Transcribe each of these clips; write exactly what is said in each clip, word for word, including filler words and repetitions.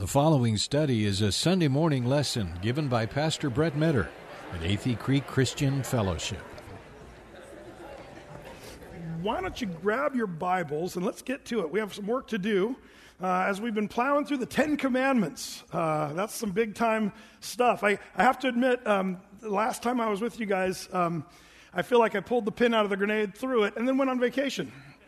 The following study is a Sunday morning lesson given by Pastor Brett Metter at Athey Creek Christian Fellowship. Why don't you grab your Bibles and let's get to it. We have some work to do uh, as we've been plowing through the Ten Commandments. Uh, that's some big-time stuff. I, I have to admit, um, the last time I was with you guys, um, I feel like I pulled the pin out of the grenade, threw it, and then went on vacation.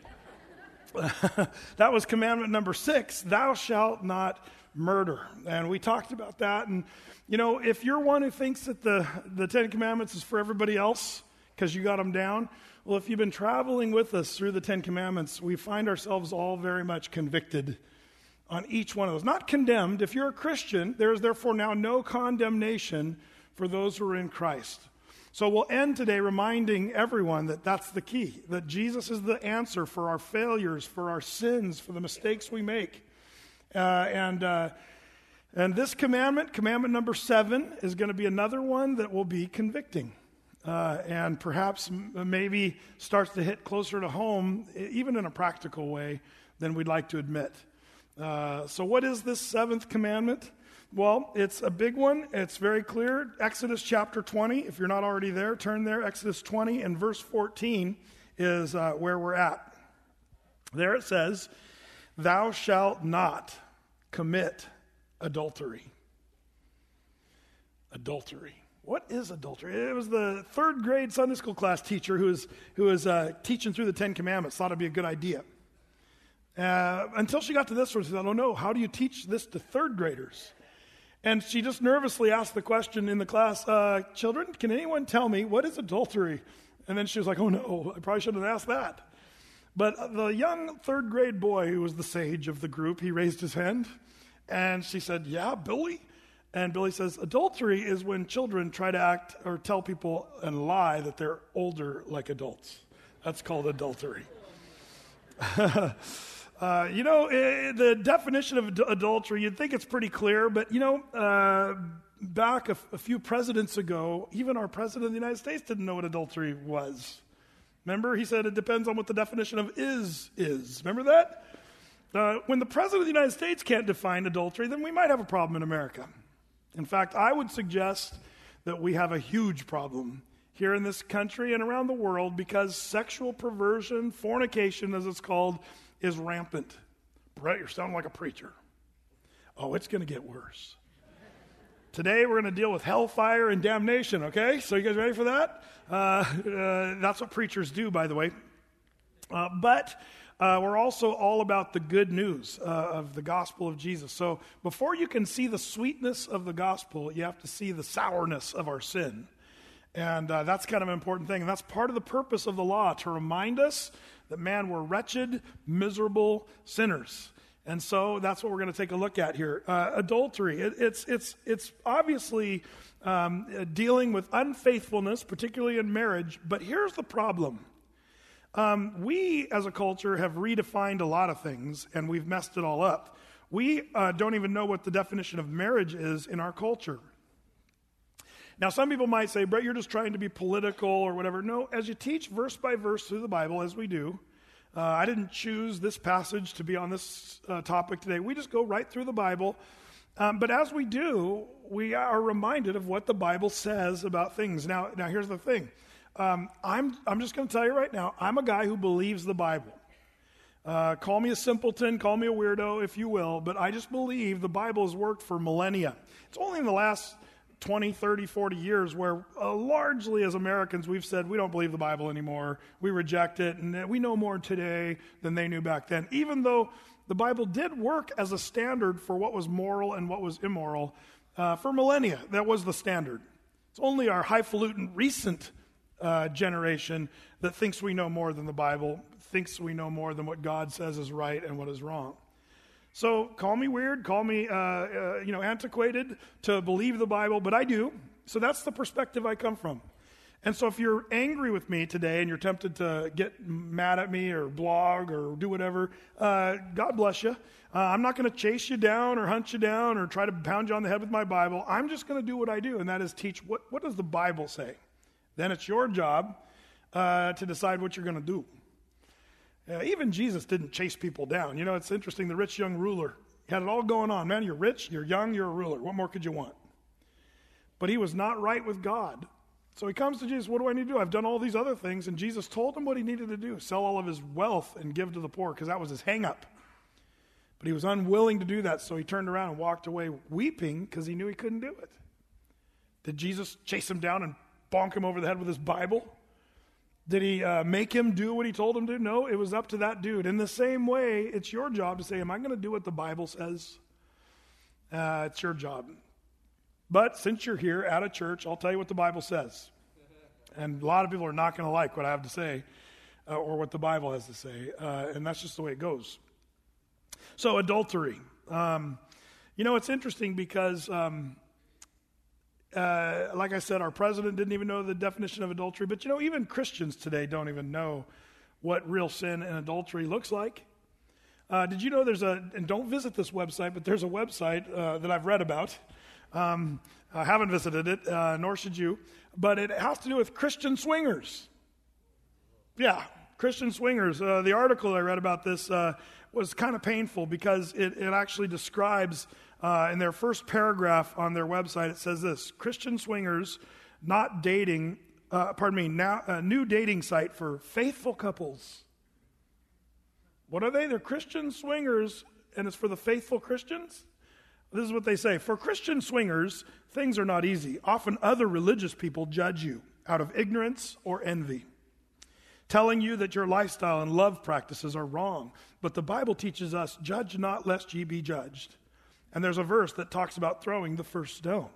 That was commandment number six, thou shalt not murder. And we talked about that. And, you know, if you're one who thinks that the, the Ten Commandments is for everybody else because you got them down, well, if you've been traveling with us through the Ten Commandments, we find ourselves all very much convicted on each one of those. Not condemned. If you're a Christian, there is therefore now no condemnation for those who are in Christ. So we'll end today reminding everyone that that's the key, that Jesus is the answer for our failures, for our sins, for the mistakes we make. Uh, and uh, and this commandment, commandment number seven, is going to be another one that will be convicting. Uh, and perhaps m- maybe starts to hit closer to home, even in a practical way, than we'd like to admit. Uh, so what is this seventh commandment? Well, it's a big one. It's very clear. Exodus chapter twenty, if you're not already there, turn there. Exodus twenty and verse fourteen is uh, where we're at. There it says, thou shalt not commit adultery. Adultery. What is adultery? It was the third grade Sunday school class teacher who was, who was uh, teaching through the Ten Commandments, thought it'd be a good idea. Uh, until she got to this one, she said, oh no, how do you teach this to third graders? And she just nervously asked the question in the class, uh, children, can anyone tell me what is adultery? And then she was like, oh no, I probably shouldn't have asked that. But the young third grade boy who was the sage of the group, he raised his hand and she said, yeah, Billy. And Billy says, adultery is when children try to act or tell people and lie that they're older like adults. That's called adultery. Uh, you know, uh, the definition of ad- adultery, you'd think it's pretty clear, but, you know, uh, back a, f- a few presidents ago, even our president of the United States didn't know what adultery was. Remember, he said it depends on what the definition of is is. Remember that? Uh, when the president of the United States can't define adultery, then we might have a problem in America. In fact, I would suggest that we have a huge problem here in this country and around the world because sexual perversion, fornication as it's called, is rampant. Brett, you're sounding like a preacher. Oh, it's going to get worse. Today we're going to deal with hellfire and damnation, okay? So you guys ready for that? Uh, uh, that's what preachers do, by the way. Uh, but uh, we're also all about the good news uh, of the gospel of Jesus. So before you can see the sweetness of the gospel, you have to see the sourness of our sin. And uh, that's kind of an important thing. And that's part of the purpose of the law, to remind us that, man, we're wretched, miserable sinners. And so that's what we're going to take a look at here. Uh, adultery, it, it's it's it's obviously um, dealing with unfaithfulness, particularly in marriage. But here's the problem. Um, we, as a culture, have redefined a lot of things, and we've messed it all up. We uh, don't even know what the definition of marriage is in our culture. Now, some people might say, Brett, you're just trying to be political or whatever. No, as you teach verse by verse through the Bible, as we do, uh, I didn't choose this passage to be on this uh, topic today. We just go right through the Bible. Um, but as we do, we are reminded of what the Bible says about things. Now, now here's the thing. Um, I'm, I'm just going to tell you right now, I'm a guy who believes the Bible. Uh, call me a simpleton, call me a weirdo, if you will, but I just believe the Bible has worked for millennia. It's only in the last twenty, thirty, forty years where uh, largely as Americans we've said we don't believe the Bible anymore, we reject it, and we know more today than they knew back then. Even though the Bible did work as a standard for what was moral and what was immoral uh, for millennia. That was the standard. It's only our highfalutin recent uh, generation that thinks we know more than the Bible, thinks we know more than what God says is right and what is wrong. So call me weird, call me, uh, uh, you know, antiquated to believe the Bible, but I do. So that's the perspective I come from. And so if you're angry with me today and you're tempted to get mad at me or blog or do whatever, uh, God bless you. Uh, I'm not going to chase you down or hunt you down or try to pound you on the head with my Bible. I'm just going to do what I do, and that is teach what, what does the Bible say. Then it's your job uh, to decide what you're going to do. Uh, even Jesus didn't chase people down. You know, it's interesting. The rich young ruler, He had it all going on. Man, you're rich, you're young, you're a ruler. What more could you want? But he was not right with God. So he comes to Jesus, what do I need to do? I've done all these other things. And Jesus told him what he needed to do, sell all of his wealth and give to the poor, because that was his hang-up. But he was unwilling to do that, so he turned around and walked away weeping because he knew he couldn't do it. Did Jesus chase him down and bonk him over the head with his Bible? Did he uh, make him do what he told him to? No, it was up to that dude. In the same way, it's your job to say, am I going to do what the Bible says? Uh, it's your job. But since you're here at a church, I'll tell you what the Bible says. And a lot of people are not going to like what I have to say uh, or what the Bible has to say. Uh, and that's just the way it goes. So adultery. Um, you know, it's interesting because... Um, Uh, like I said, our president didn't even know the definition of adultery. But, you know, even Christians today don't even know what real sin and adultery looks like. Uh, did you know there's a, and don't visit this website, but there's a website uh, that I've read about. Um, I haven't visited it, uh, nor should you. But it has to do with Christian swingers. Yeah, Christian swingers. Uh, the article I read about this uh, was kind of painful because it, it actually describes... Uh, in their first paragraph on their website, it says this: Christian swingers not dating, uh, pardon me, now a new dating site for faithful couples. What are they? They're Christian swingers, and it's for the faithful Christians? This is what they say. For Christian swingers, things are not easy. Often other religious people judge you out of ignorance or envy, telling you that your lifestyle and love practices are wrong. But the Bible teaches us, judge not lest ye be judged. And there's a verse that talks about throwing the first stone.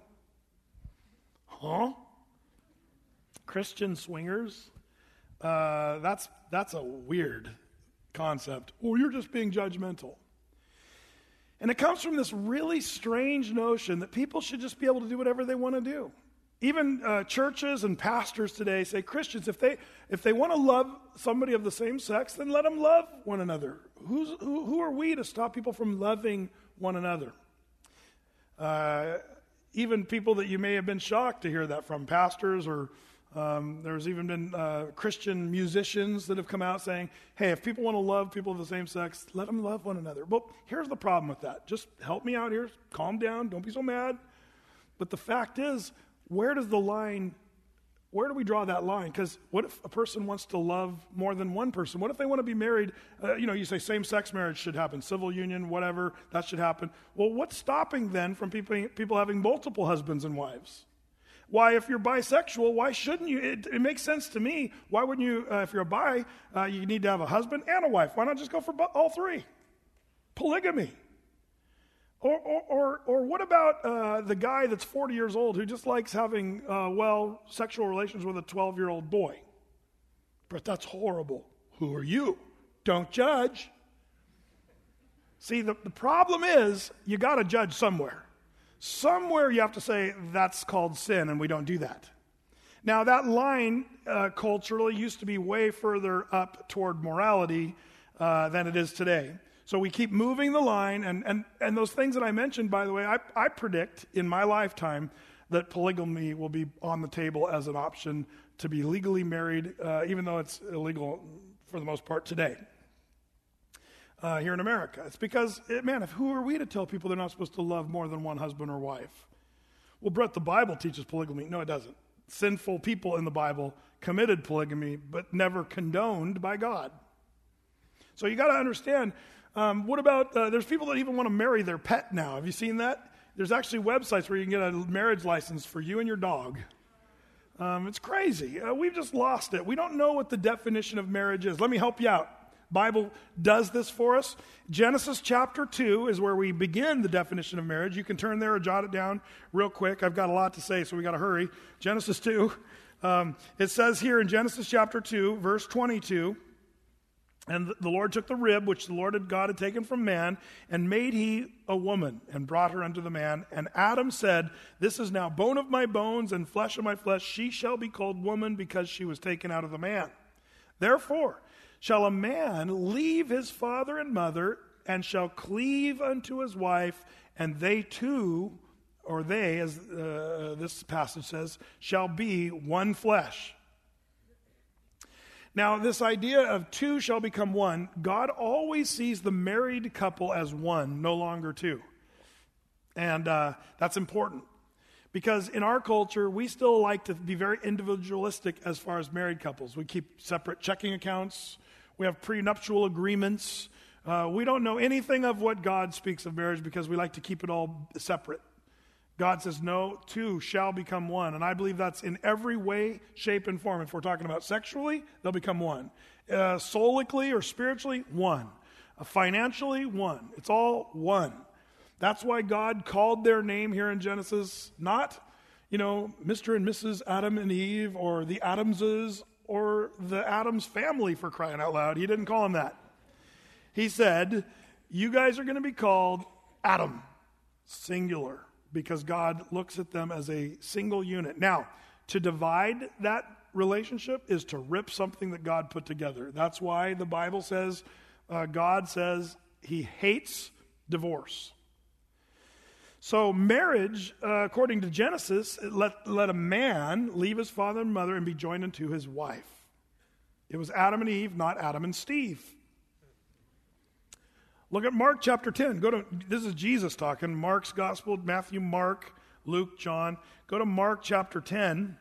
Huh? Christian swingers? Uh, that's that's a weird concept. Well, you're just being judgmental. And it comes from this really strange notion that people should just be able to do whatever they want to do. Even uh, churches and pastors today say, Christians, if they if they want to love somebody of the same sex, then let them love one another. Who's, who, who are we to stop people from loving one another? Uh, even people that you may have been shocked to hear that from, pastors, or um, there's even been uh, Christian musicians that have come out saying, hey, if people want to love people of the same sex, let them love one another. Well, here's the problem with that. Just help me out here. Calm down. Don't be so mad. But the fact is, where does the line, where do we draw that line? Because what if a person wants to love more than one person? What if they want to be married? Uh, you know, you say same-sex marriage should happen, civil union, whatever, that should happen. Well, what's stopping then from people, people having multiple husbands and wives? Why, if you're bisexual, why shouldn't you? It, it makes sense to me. Why wouldn't you, uh, if you're a bi, uh, you need to have a husband and a wife. Why not just go for all three? Polygamy. Or, or, or, or what about uh, the guy that's forty years old who just likes having, uh, well, sexual relations with a twelve-year-old boy? But that's horrible. Who are you? Don't judge. See, the, the problem is you got to judge somewhere. Somewhere you have to say that's called sin, and we don't do that. Now, that line uh, culturally used to be way further up toward morality uh, than it is today. So we keep moving the line, and, and, and those things that I mentioned, by the way, I, I predict in my lifetime that polygamy will be on the table as an option to be legally married, uh, even though it's illegal for the most part today uh, here in America. It's because, it, man, if, who are we to tell people they're not supposed to love more than one husband or wife? Well, Brett, the Bible teaches polygamy. No, it doesn't. Sinful people in the Bible committed polygamy, but never condoned by God. So you got to understand... Um, what about, uh, there's people that even want to marry their pet now. Have you seen that? There's actually websites where you can get a marriage license for you and your dog. Um, it's crazy. Uh, we've just lost it. We don't know what the definition of marriage is. Let me help you out. Bible does this for us. Genesis chapter two is where we begin the definition of marriage. You can turn there or jot it down real quick. I've got a lot to say, so we got to hurry. Genesis two. Um, it says here in Genesis chapter two, verse twenty-two, and the Lord took the rib which the Lord God had taken from man, and made he a woman, and brought her unto the man. And Adam said, this is now bone of my bones and flesh of my flesh. She shall be called woman, because she was taken out of the man. Therefore shall a man leave his father and mother, and shall cleave unto his wife, and they two, or they, as uh, this passage says, shall be one flesh. Now, this idea of two shall become one, God always sees the married couple as one, no longer two. And uh, that's important. Because in our culture, we still like to be very individualistic as far as married couples. We keep separate checking accounts. We have prenuptial agreements. Uh, we don't know anything of what God speaks of marriage because we like to keep it all separate. God says, no, two shall become one. And I believe that's in every way, shape, and form. If we're talking about sexually, they'll become one. Uh, soulically or spiritually, one. Uh, financially, one. It's all one. That's why God called their name here in Genesis, not, you know, Mister and Missus Adam and Eve, or the Adamses, or the Adams family, for crying out loud. He didn't call them that. He said, you guys are going to be called Adam, singular, because God looks at them as a single unit. Now, to divide that relationship is to rip something that God put together. That's why the Bible says, uh, God says he hates divorce. So marriage, uh, according to Genesis, let, let a man leave his father and mother and be joined unto his wife. It was Adam and Eve, not Adam and Steve. Look at Mark chapter ten. Go to, this is Jesus talking. Mark's gospel, Matthew, Mark, Luke, John. Go to Mark chapter ten.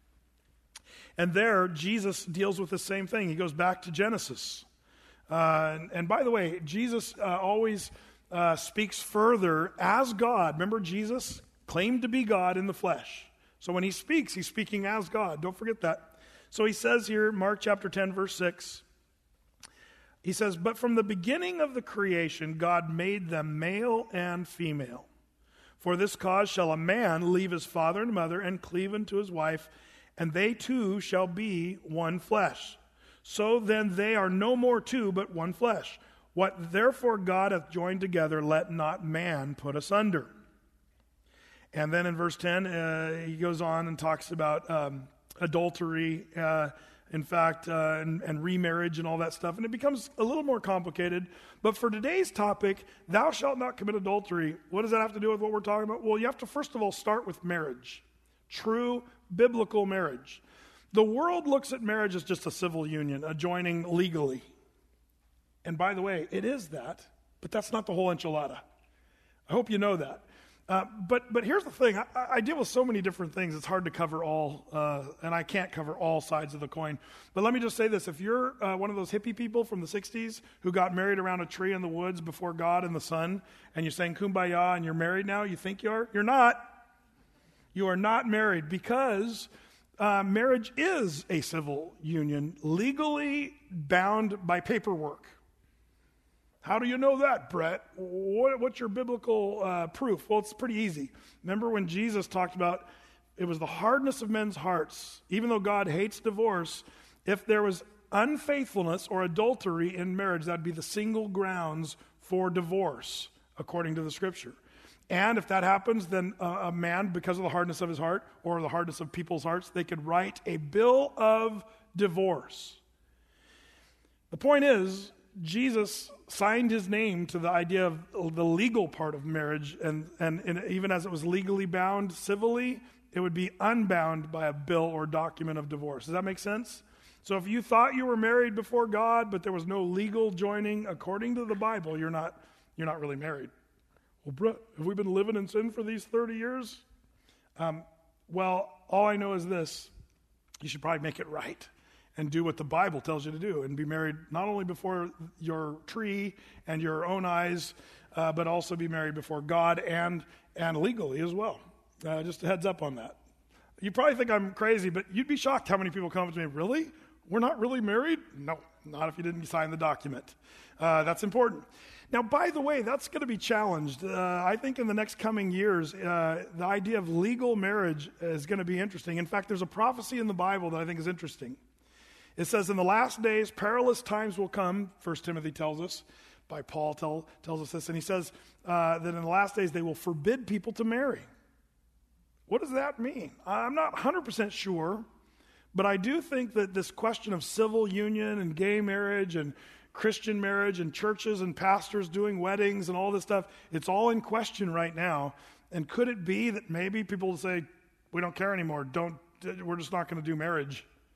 And there, Jesus deals with the same thing. He goes back to Genesis. Uh, and, and by the way, Jesus uh, always... Uh, speaks further as God. Remember, Jesus claimed to be God in the flesh. So when he speaks, he's speaking as God. Don't forget that. So he says here, Mark chapter ten, verse six, he says, but from the beginning of the creation, God made them male and female. For this cause shall a man leave his father and mother and cleave unto his wife, and they two shall be one flesh. So then they are no more two, but one flesh. What therefore God hath joined together, let not man put asunder. And then in verse ten, uh, he goes on and talks about um, adultery, uh, in fact, uh, and, and remarriage and all that stuff. And it becomes a little more complicated. But for today's topic, thou shalt not commit adultery, what does that have to do with what we're talking about? Well, you have to first of all start with marriage. True biblical marriage. The world looks at marriage as just a civil union, a joining legally. And by the way, it is that, but that's not the whole enchilada. I hope you know that. Uh, but but here's the thing. I, I deal with so many different things, it's hard to cover all, uh, and I can't cover all sides of the coin. But let me just say this. If you're uh, one of those hippie people from the sixties who got married around a tree in the woods before God and the sun, and you're saying kumbaya and you're married now, you think you are? You're not. You are not married because uh, marriage is a civil union, legally bound by paperwork. How do you know that, Brett? What, what's your biblical uh, proof? Well, it's pretty easy. Remember when Jesus talked about it was the hardness of men's hearts. Even though God hates divorce, if there was unfaithfulness or adultery in marriage, that would be the single grounds for divorce, according to the Scripture. And if that happens, then uh, a man, because of the hardness of his heart or the hardness of people's hearts, they could write a bill of divorce. The point is, Jesus signed his name to the idea of the legal part of marriage, and, and, and even as it was legally bound civilly, it would be unbound by a bill or document of divorce. Does that make sense? So if you thought you were married before God, but there was no legal joining according to the Bible, you're not you're not really married. Well, Brett, have we been living in sin for these thirty years? Um, well, all I know is this. You should probably make it right and do what the Bible tells you to do and be married not only before your tree and your own eyes, uh, but also be married before God and and legally as well. Uh, just a heads up on that. You probably think I'm crazy, but you'd be shocked how many people come up to me, really? We're not really married? No, not if you didn't sign the document. Uh, that's important. Now, by the way, that's going to be challenged. Uh, I think in the next coming years, uh, the idea of legal marriage is going to be interesting. In fact, there's a prophecy in the Bible that I think is interesting. It says, in the last days, perilous times will come, First Timothy tells us, by Paul tell, tells us this, and he says uh, that in the last days they will forbid people to marry. What does that mean? I'm not one hundred percent sure, but I do think that this question of civil union and gay marriage and Christian marriage and churches and pastors doing weddings and all this stuff, it's all in question right now. And could it be that maybe people will say, we don't care anymore, don't, we're just not going to do marriage?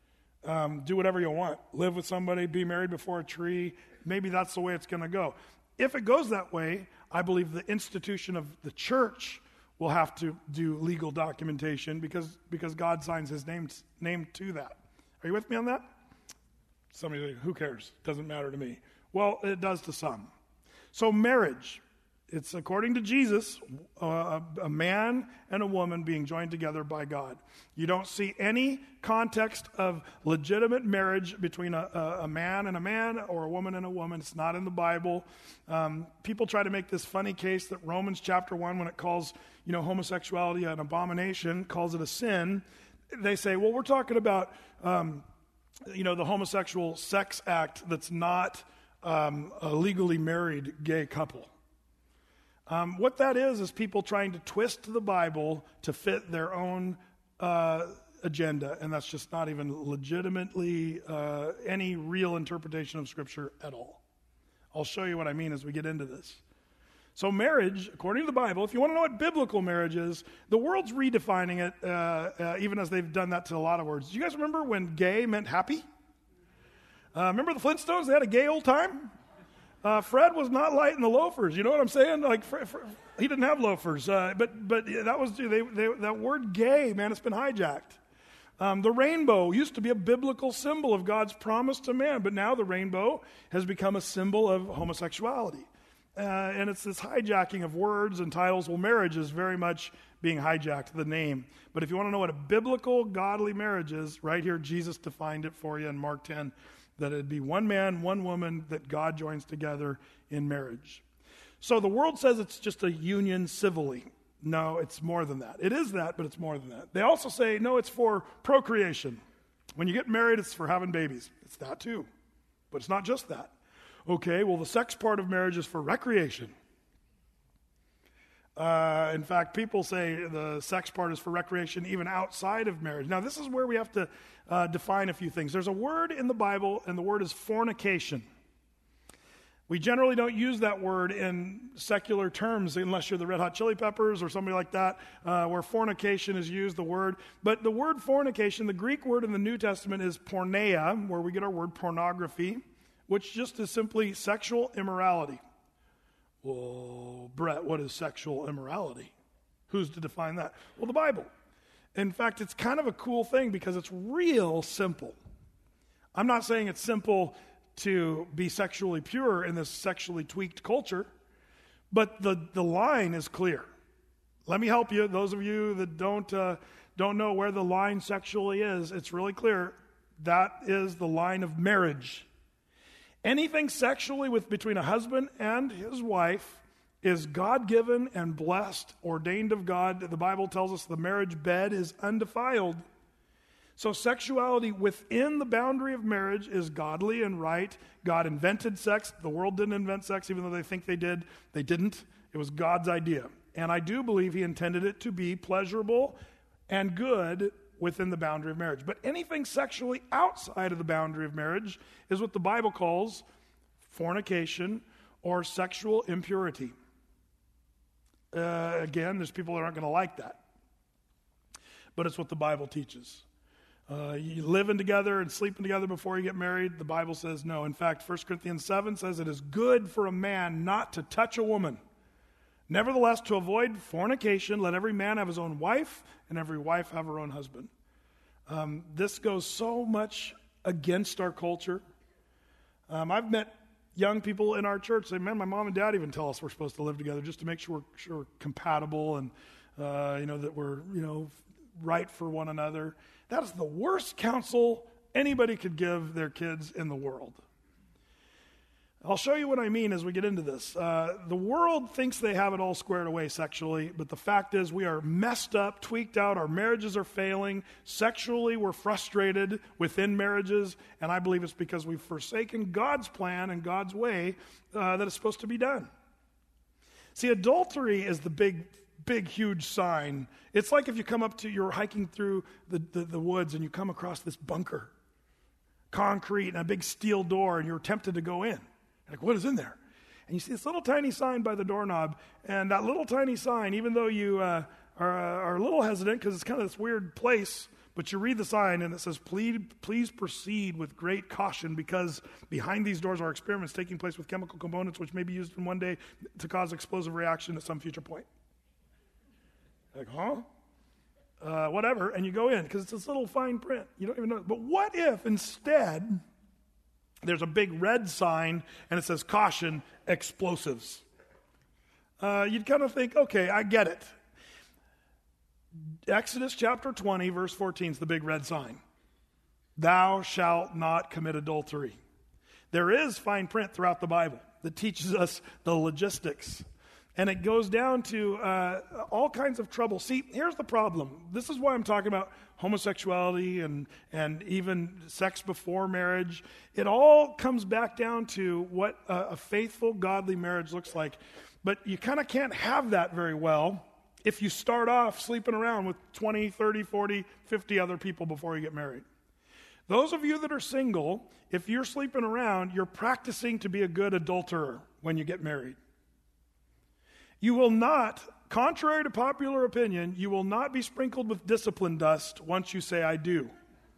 Um, do whatever you want. Live with somebody, be married before a tree. Maybe that's the way it's going to go. If it goes that way, I believe the institution of the church will have to do legal documentation because, because God signs his name, name to that. Are you with me on that? Somebody say, who cares? Doesn't matter to me. Well, it does to some. So marriage, it's according to Jesus, uh, a man and a woman being joined together by God. You don't see any context of legitimate marriage between a, a, a man and a man or a woman and a woman. It's not in the Bible. Um, people try to make this funny case that Romans chapter one, when it calls, you know, homosexuality an abomination, calls it a sin. They say, well, we're talking about, um, you know, the homosexual sex act that's not um, a legally married gay couple. Um, what that is, is people trying to twist the Bible to fit their own uh, agenda, and that's just not even legitimately uh, any real interpretation of Scripture at all. I'll show you what I mean as we get into this. So marriage, according to the Bible, if you want to know what biblical marriage is, the world's redefining it, uh, uh, even as they've done that to a lot of words. Do you guys remember when gay meant happy? Uh, remember the Flintstones? They had a gay old time? Uh, Fred was not lighting the loafers. You know what I'm saying? Like Fred, Fred, he didn't have loafers. Uh, but but that was they, they, that word "gay," man. It's been hijacked. Um, the rainbow used to be a biblical symbol of God's promise to man, but now the rainbow has become a symbol of homosexuality, uh, and it's this hijacking of words and titles. Well, marriage is very much being hijacked, the name. But if you want to know what a biblical, godly marriage is, right here, Jesus defined it for you in Mark ten. That it'd be one man, one woman that God joins together in marriage. So the world says it's just a union civilly. No, it's more than that. It is that, but it's more than that. They also say, no, it's for procreation. When you get married, it's for having babies. It's that too. But it's not just that. Okay, well, the sex part of marriage is for recreation. Uh, in fact, people say the sex part is for recreation even outside of marriage. Now, this is where we have to uh, define a few things. There's a word in the Bible, and the word is fornication. We generally don't use that word in secular terms unless you're the Red Hot Chili Peppers or somebody like that, uh, where fornication is used, the word. But the word fornication, the Greek word in the New Testament is porneia, where we get our word pornography, which just is simply sexual immorality. Well, Brett, what is sexual immorality? Who's to define that? Well, the Bible. In fact, it's kind of a cool thing because it's real simple. I'm not saying it's simple to be sexually pure in this sexually tweaked culture, but the, the line is clear. Let me help you. Those of you that don't uh, don't know where the line sexually is, it's really clear. That is the line of marriage. Anything sexually with between a husband and his wife is God-given and blessed, ordained of God. The Bible tells us the marriage bed is undefiled. So sexuality within the boundary of marriage is godly and right. God invented sex. The world didn't invent sex, even though they think they did. They didn't. It was God's idea. And I do believe he intended it to be pleasurable and good within the boundary of marriage. But anything sexually outside of the boundary of marriage is what the Bible calls fornication or sexual impurity. Uh, again, there's people that aren't going to like that. But it's what the Bible teaches. Uh, you living together and sleeping together before you get married, the Bible says no. In fact, First Corinthians seven says it is good for a man not to touch a woman. Nevertheless, to avoid fornication, let every man have his own wife, and every wife have her own husband. Um, this goes so much against our culture. Um, I've met young people in our church say, man, my mom and dad even tell us we're supposed to live together just to make sure we're, sure we're compatible and, uh, you know, that we're, you know, right for one another. That is the worst counsel anybody could give their kids in the world. I'll show you what I mean as we get into this. Uh, the world thinks they have it all squared away sexually, but the fact is we are messed up, tweaked out. Our marriages are failing. Sexually, we're frustrated within marriages, and I believe it's because we've forsaken God's plan and God's way uh, that is supposed to be done. See, adultery is the big, big, huge sign. It's like if you come up to, you're hiking through the, the, the woods and you come across this bunker, concrete and a big steel door, and you're tempted to go in. Like, what is in there? And you see this little tiny sign by the doorknob, and that little tiny sign, even though you uh, are, are a little hesitant because it's kind of this weird place, But you read the sign and it says, please, please proceed with great caution because behind these doors are experiments taking place with chemical components which may be used in one day to cause explosive reaction at some future point. Like, huh? Uh, whatever. And you go in because it's this little fine print. You don't even know. But what if instead there's a big red sign and it says, caution, explosives? Uh, you'd kind of think, okay, I get it. Exodus chapter twenty, verse fourteen is the big red sign. Thou shalt not commit adultery. There is fine print throughout the Bible that teaches us the logistics. And it goes down to uh, all kinds of trouble. See, here's the problem. This is why I'm talking about homosexuality and, and even sex before marriage. It all comes back down to what a, a faithful, godly marriage looks like. But you kind of can't have that very well if you start off sleeping around with twenty, thirty, forty, fifty other people before you get married. Those of you that are single, if you're sleeping around, you're practicing to be a good adulterer when you get married. You will not, contrary to popular opinion, you will not be sprinkled with discipline dust once you say, I do.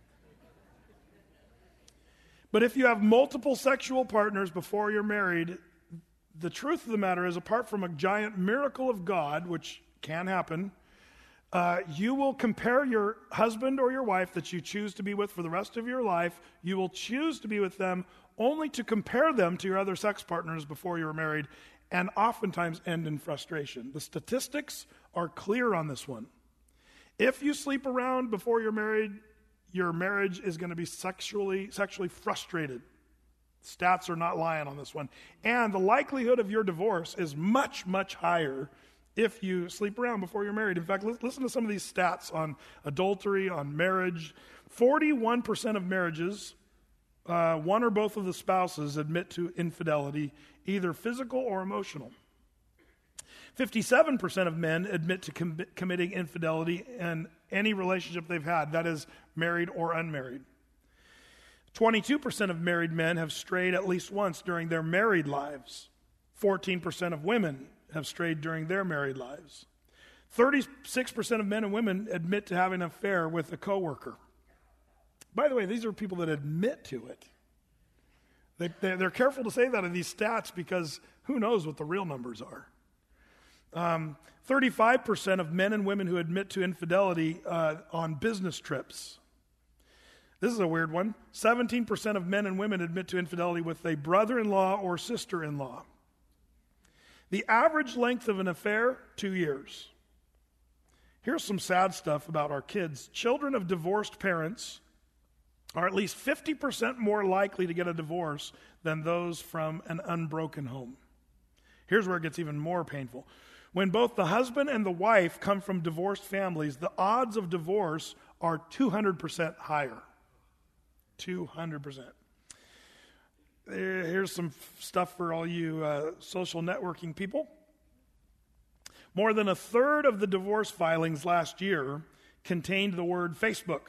But if you have multiple sexual partners before you're married, the truth of the matter is, apart from a giant miracle of God, which can happen, uh, you will compare your husband or your wife that you choose to be with for the rest of your life. You will choose to be with them only to compare them to your other sex partners before you're married, and oftentimes end in frustration. The statistics are clear on this one. If you sleep around before you're married, your marriage is going to be sexually sexually frustrated. Stats are not lying on this one. And the likelihood of your divorce is much, much higher if you sleep around before you're married. In fact, listen to some of these stats on adultery, on marriage. forty-one percent of marriages, uh, one or both of the spouses admit to infidelity, either physical or emotional. fifty-seven percent of men admit to com- committing infidelity in any relationship they've had, that is, married or unmarried. twenty-two percent of married men have strayed at least once during their married lives. fourteen percent of women have strayed during their married lives. thirty-six percent of men and women admit to having an affair with a coworker. By the way, these are people that admit to it. They, they're careful to say that in these stats because who knows what the real numbers are. Um, thirty-five percent of men and women who admit to infidelity uh, on business trips. This is a weird one. seventeen percent of men and women admit to infidelity with a brother-in-law or sister-in-law. The average length of an affair, two years. Here's some sad stuff about our kids. Children of divorced parents are at least fifty percent more likely to get a divorce than those from an unbroken home. Here's where it gets even more painful. When both the husband and the wife come from divorced families, the odds of divorce are two hundred percent higher. two hundred percent. Here's some stuff for all you uh, social networking people. More than a third of the divorce filings last year contained the word Facebook,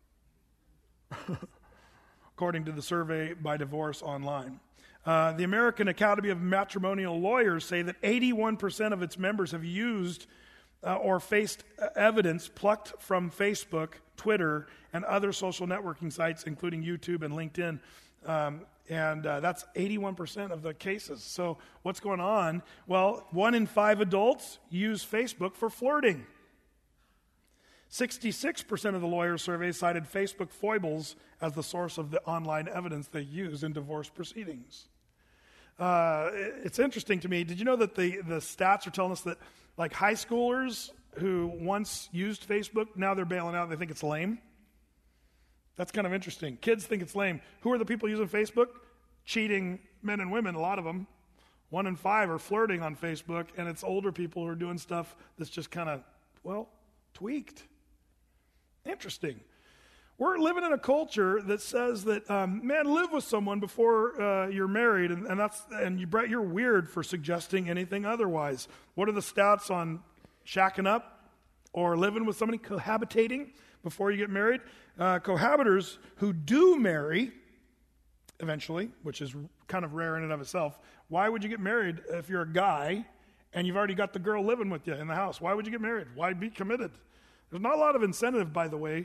according to the survey by Divorce Online. Uh, the American Academy of Matrimonial Lawyers say that eighty-one percent of its members have used uh, or faced evidence plucked from Facebook, Twitter, and other social networking sites, including YouTube and LinkedIn. Um, and uh, that's eighty-one percent of the cases. So what's going on? Well, one in five adults use Facebook for flirting. sixty-six percent of the lawyers surveyed cited Facebook foibles as the source of the online evidence they use in divorce proceedings. Uh, it's interesting to me. Did you know that the, the stats are telling us that like high schoolers who once used Facebook, now they're bailing out. They think it's lame. That's kind of interesting. Kids think it's lame. Who are the people using Facebook? Cheating men and women, a lot of them. One in five are flirting on Facebook, and it's older people who are doing stuff that's just kind of, well, tweaked. Interesting. We're living in a culture that says that, um, man, live with someone before uh, you're married, and, and that's and you, Brett, you're weird for suggesting anything otherwise. What are the stats on shacking up or living with somebody, cohabitating before you get married? Uh, cohabitors who do marry eventually, which is kind of rare in and of itself. Why would you get married if you're a guy and you've already got the girl living with you in the house? Why would you get married? Why be committed? There's not a lot of incentive, by the way,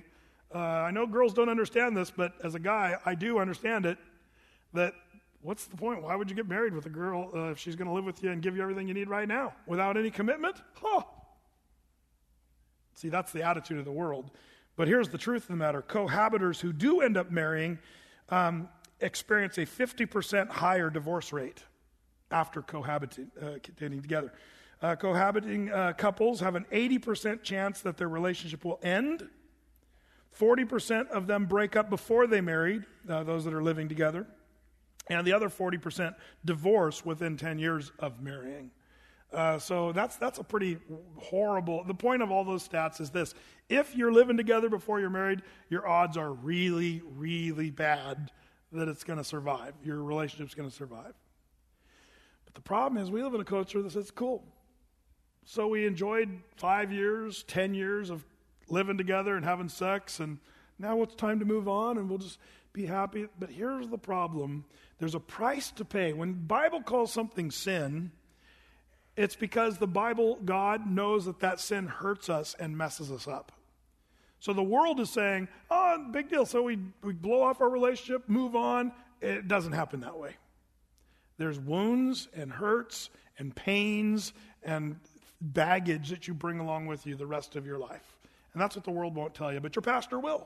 Uh, I know girls don't understand this, but as a guy, I do understand it, that what's the point? Why would you get married with a girl uh, if she's going to live with you and give you everything you need right now without any commitment? Huh. See, that's the attitude of the world. But here's the truth of the matter. Cohabitors who do end up marrying um, experience a fifty percent higher divorce rate after cohabitating uh, together. Uh, cohabiting uh, couples have an eighty percent chance that their relationship will end. forty percent of them break up before they married, uh, those that are living together. And the other forty percent divorce within ten years of marrying. Uh, so that's that's a pretty horrible, the point of all those stats is this. If you're living together before you're married, your odds are really, really bad that it's going to survive. Your relationship's going to survive. But the problem is we live in a culture that says it's cool. So we enjoyed five years, ten years of living together and having sex, and now it's time to move on and we'll just be happy. But here's the problem. There's a price to pay. When the Bible calls something sin, it's because the Bible, God knows that that sin hurts us and messes us up. So the world is saying, oh, big deal. So we, we blow off our relationship, move on. It doesn't happen that way. There's wounds and hurts and pains and baggage that you bring along with you the rest of your life. And that's what the world won't tell you, but your pastor will.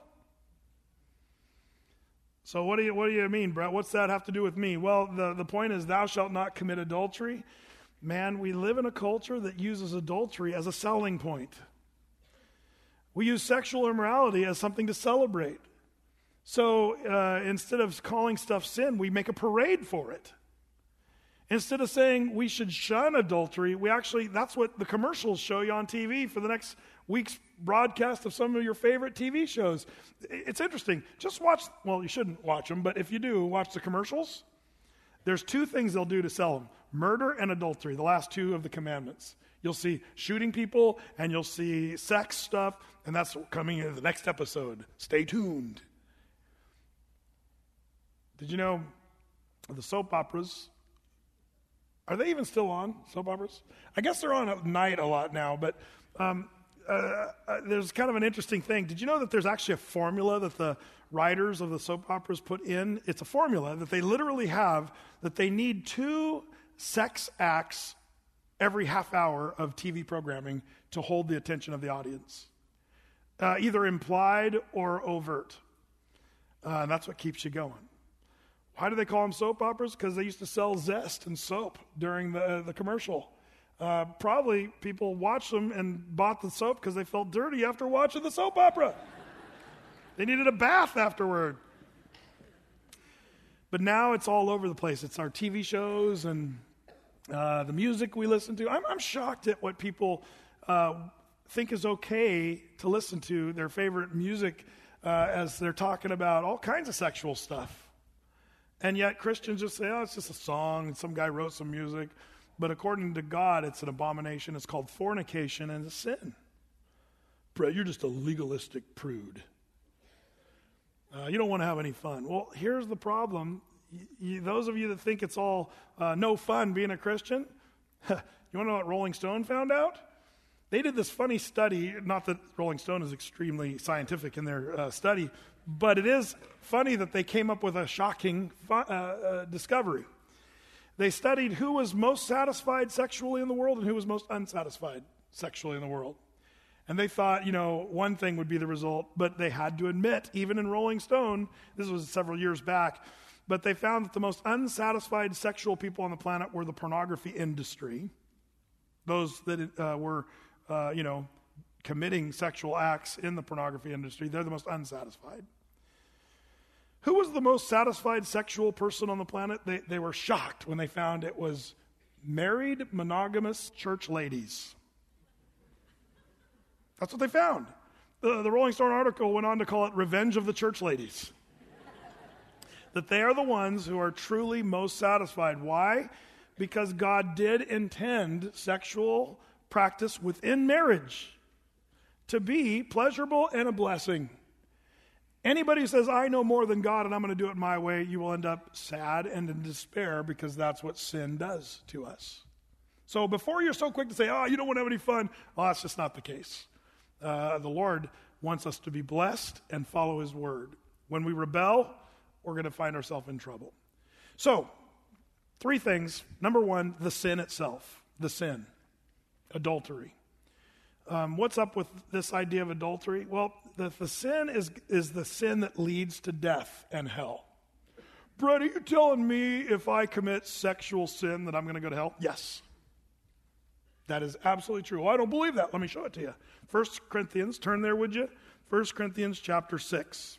So what do you what do you mean, Brett? What's that have to do with me? Well, the, the point is, thou shalt not commit adultery. Man, we live in a culture that uses adultery as a selling point. We use sexual immorality as something to celebrate. So uh, instead of calling stuff sin, we make a parade for it. Instead of saying we should shun adultery, we actually, that's what the commercials show you on T V for the next week's broadcast of some of your favorite T V shows. It's interesting. Just watch, well, you shouldn't watch them, but if you do, watch the commercials. There's two things they'll do to sell them. Murder and adultery, the last two of the commandments. You'll see shooting people and you'll see sex stuff, and that's coming in the next episode. Stay tuned. Did you know the soap operas, are they even still on, soap operas? I guess they're on at night a lot now, but um, uh, uh, there's kind of an interesting thing. Did you know that there's actually a formula that the writers of the soap operas put in? It's a formula that they literally have, that they need two sex acts every half hour of T V programming to hold the attention of the audience. Uh, either implied or overt. Uh, and that's what keeps you going. Why do they call them soap operas? Because they used to sell zest and soap during the, the commercial. Uh, probably people watched them and bought the soap because they felt dirty after watching the soap opera. They needed a bath afterward. But now it's all over the place. It's our T V shows and uh, the music we listen to. I'm, I'm shocked at what people uh, think is okay to listen to, their favorite music, uh, as they're talking about all kinds of sexual stuff. And yet Christians just say, oh, it's just a song, some guy wrote some music. But according to God, it's an abomination. It's called fornication and it's sin. Brett, you're just a legalistic prude. Uh, you don't want to have any fun. Well, here's the problem. Y- y- those of you that think it's all uh, no fun being a Christian, you want to know what Rolling Stone found out? They did this funny study, not that Rolling Stone is extremely scientific in their uh, study, but it is funny that they came up with a shocking fu- uh, uh, discovery. They studied who was most satisfied sexually in the world and who was most unsatisfied sexually in the world. And they thought, you know, one thing would be the result, but they had to admit, even in Rolling Stone, this was several years back, but they found that the most unsatisfied sexual people on the planet were the pornography industry. Those that uh, were, uh, you know, committing sexual acts in the pornography industry, they're the most unsatisfied. Who was the most satisfied sexual person on the planet? They, they were shocked when they found it was married, monogamous church ladies. That's what they found. The, the Rolling Stone article went on to call it Revenge of the Church Ladies. That they are the ones who are truly most satisfied. Why? Because God did intend sexual practice within marriage to be pleasurable and a blessing. Anybody who says, I know more than God and I'm going to do it my way, you will end up sad and in despair because that's what sin does to us. So before you're so quick to say, oh, you don't want to have any fun, well, that's just not the case. Uh, the Lord wants us to be blessed and follow his word. When we rebel, we're going to find ourselves in trouble. So, three things. Number one, the sin itself. The sin. Adultery. Um, what's up with this idea of adultery? Well, the, the sin is, is the sin that leads to death and hell. Brett, are you telling me if I commit sexual sin that I'm going to go to hell? Yes. That is absolutely true. Well, I don't believe that. Let me show it to you. First Corinthians, turn there, would you? First Corinthians chapter six.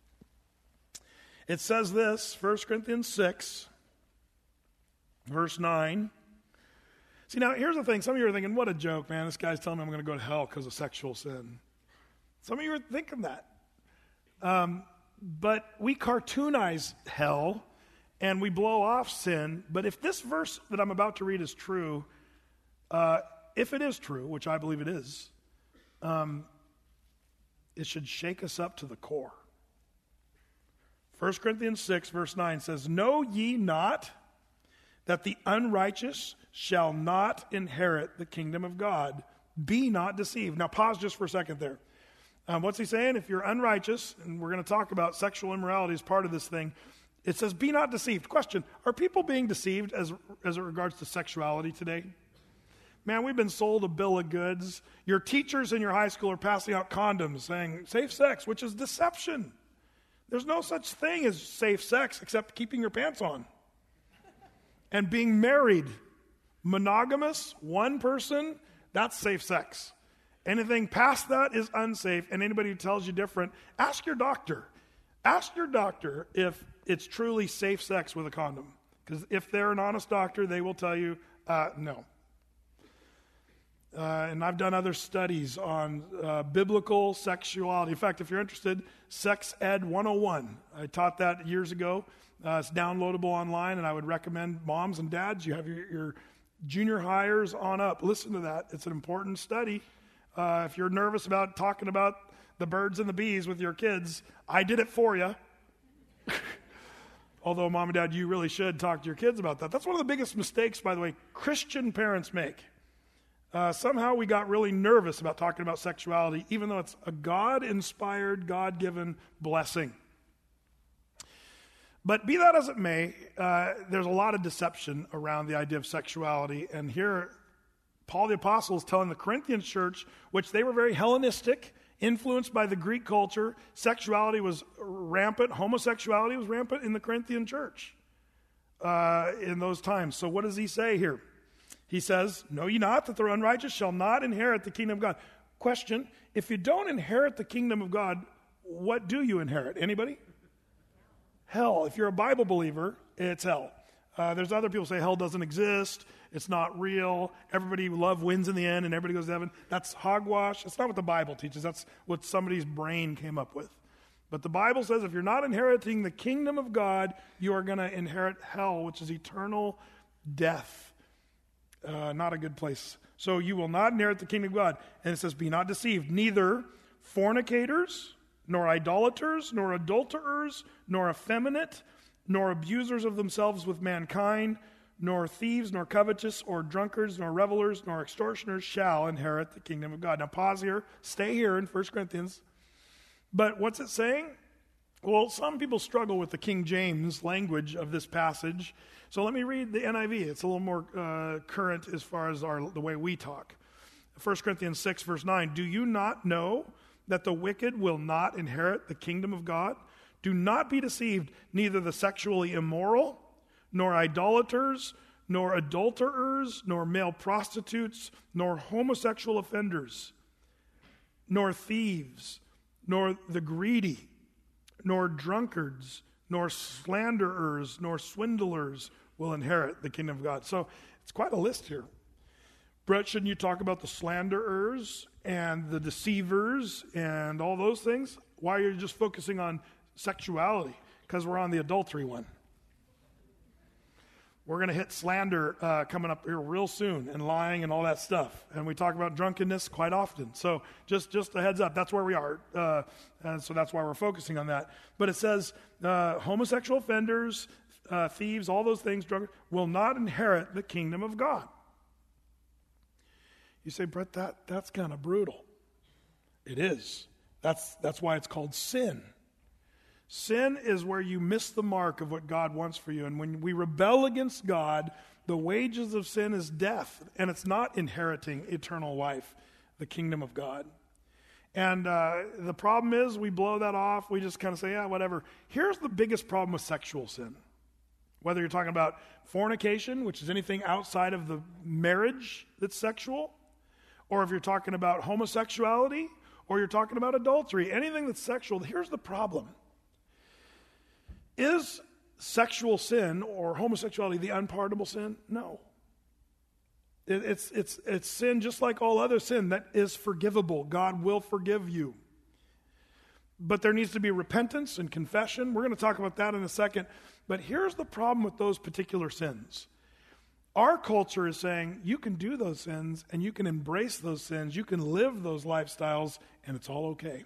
It says this, First Corinthians six, verse nine. See, now, here's the thing. Some of you are thinking, what a joke, man. This guy's telling me I'm going to go to hell because of sexual sin. Some of you are thinking that. Um, but we cartoonize hell, and we blow off sin. But if this verse that I'm about to read is true, uh, if it is true, which I believe it is, um, it should shake us up to the core. First Corinthians six, verse nine says, "Know ye not that the unrighteous shall not inherit the kingdom of God? Be not deceived." Now pause just for a second there. Um, what's he saying? If you're unrighteous, and we're going to talk about sexual immorality as part of this thing, it says, be not deceived. Question, are people being deceived as, as it regards to sexuality today? Man, we've been sold a bill of goods. Your teachers in your high school are passing out condoms saying safe sex, which is deception. There's no such thing as safe sex except keeping your pants on and being married. Monogamous, one person, that's safe sex. Anything past that is unsafe, and anybody who tells you different, ask your doctor. Ask your doctor if it's truly safe sex with a condom. Because if they're an honest doctor, they will tell you, uh, no. Uh, and I've done other studies on uh, biblical sexuality. In fact, if you're interested, Sex Ed one oh one. I taught that years ago. Uh, it's downloadable online, and I would recommend moms and dads, you have your, your junior hires on up. Listen to that. It's an important study. Uh, if you're nervous about talking about the birds and the bees with your kids, I did it for you. Although, mom and dad, you really should talk to your kids about that. That's one of the biggest mistakes, by the way, Christian parents make. Uh, somehow we got really nervous about talking about sexuality, even though it's a God-inspired, God-given blessing. But be that as it may, uh, there's a lot of deception around the idea of sexuality. And here, Paul the Apostle is telling the Corinthian church, which they were very Hellenistic, influenced by the Greek culture. Sexuality was rampant. Homosexuality was rampant in the Corinthian church uh, in those times. So what does he say here? He says, "Know ye not that the unrighteous shall not inherit the kingdom of God?" Question, if you don't inherit the kingdom of God, what do you inherit? Anybody? Hell. If you're a Bible believer, it's hell. Uh, there's other people who say hell doesn't exist, it's not real, everybody love wins in the end and everybody goes to heaven. That's hogwash. That's not what the Bible teaches. That's what somebody's brain came up with. But the Bible says if you're not inheriting the kingdom of God, you are going to inherit hell, which is eternal death. Uh, not a good place. So you will not inherit the kingdom of God. And it says, be not deceived, neither fornicators, nor idolaters, nor adulterers, nor effeminate, nor abusers of themselves with mankind, nor thieves, nor covetous, or drunkards, nor revelers, nor extortioners shall inherit the kingdom of God. Now pause here. Stay here in First Corinthians. But what's it saying? Well, some people struggle with the King James language of this passage. So let me read the N I V. It's a little more uh, current as far as our the way we talk. First Corinthians six, verse nine. Do you not know that the wicked will not inherit the kingdom of God? Do not be deceived, neither the sexually immoral, nor idolaters, nor adulterers, nor male prostitutes, nor homosexual offenders, nor thieves, nor the greedy, nor drunkards, nor slanderers, nor swindlers will inherit the kingdom of God. So it's quite a list here. Brett, shouldn't you talk about the slanderers and the deceivers and all those things? Why are you just focusing on sexuality? Because we're on the adultery one. We're going to hit slander uh, coming up here real soon, and lying and all that stuff. And we talk about drunkenness quite often. So just, just a heads up, that's where we are. Uh, and so that's why we're focusing on that. But it says uh, homosexual offenders, uh, thieves, all those things, drunk, will not inherit the kingdom of God. You say, Brett, that, that's kind of brutal. It is. That's, that's why it's called sin. Sin is where you miss the mark of what God wants for you. And when we rebel against God, the wages of sin is death. And it's not inheriting eternal life, the kingdom of God. And uh, the problem is we blow that off. We just kind of say, yeah, whatever. Here's the biggest problem with sexual sin. Whether you're talking about fornication, which is anything outside of the marriage that's sexual, or if you're talking about homosexuality, or you're talking about adultery, anything that's sexual, here's the problem. Is sexual sin or homosexuality the unpardonable sin? No. It, it's, it's, it's sin just like all other sin that is forgivable. God will forgive you. But there needs to be repentance and confession. We're going to talk about that in a second. But here's the problem with those particular sins. Our culture is saying you can do those sins and you can embrace those sins. You can live those lifestyles and it's all okay.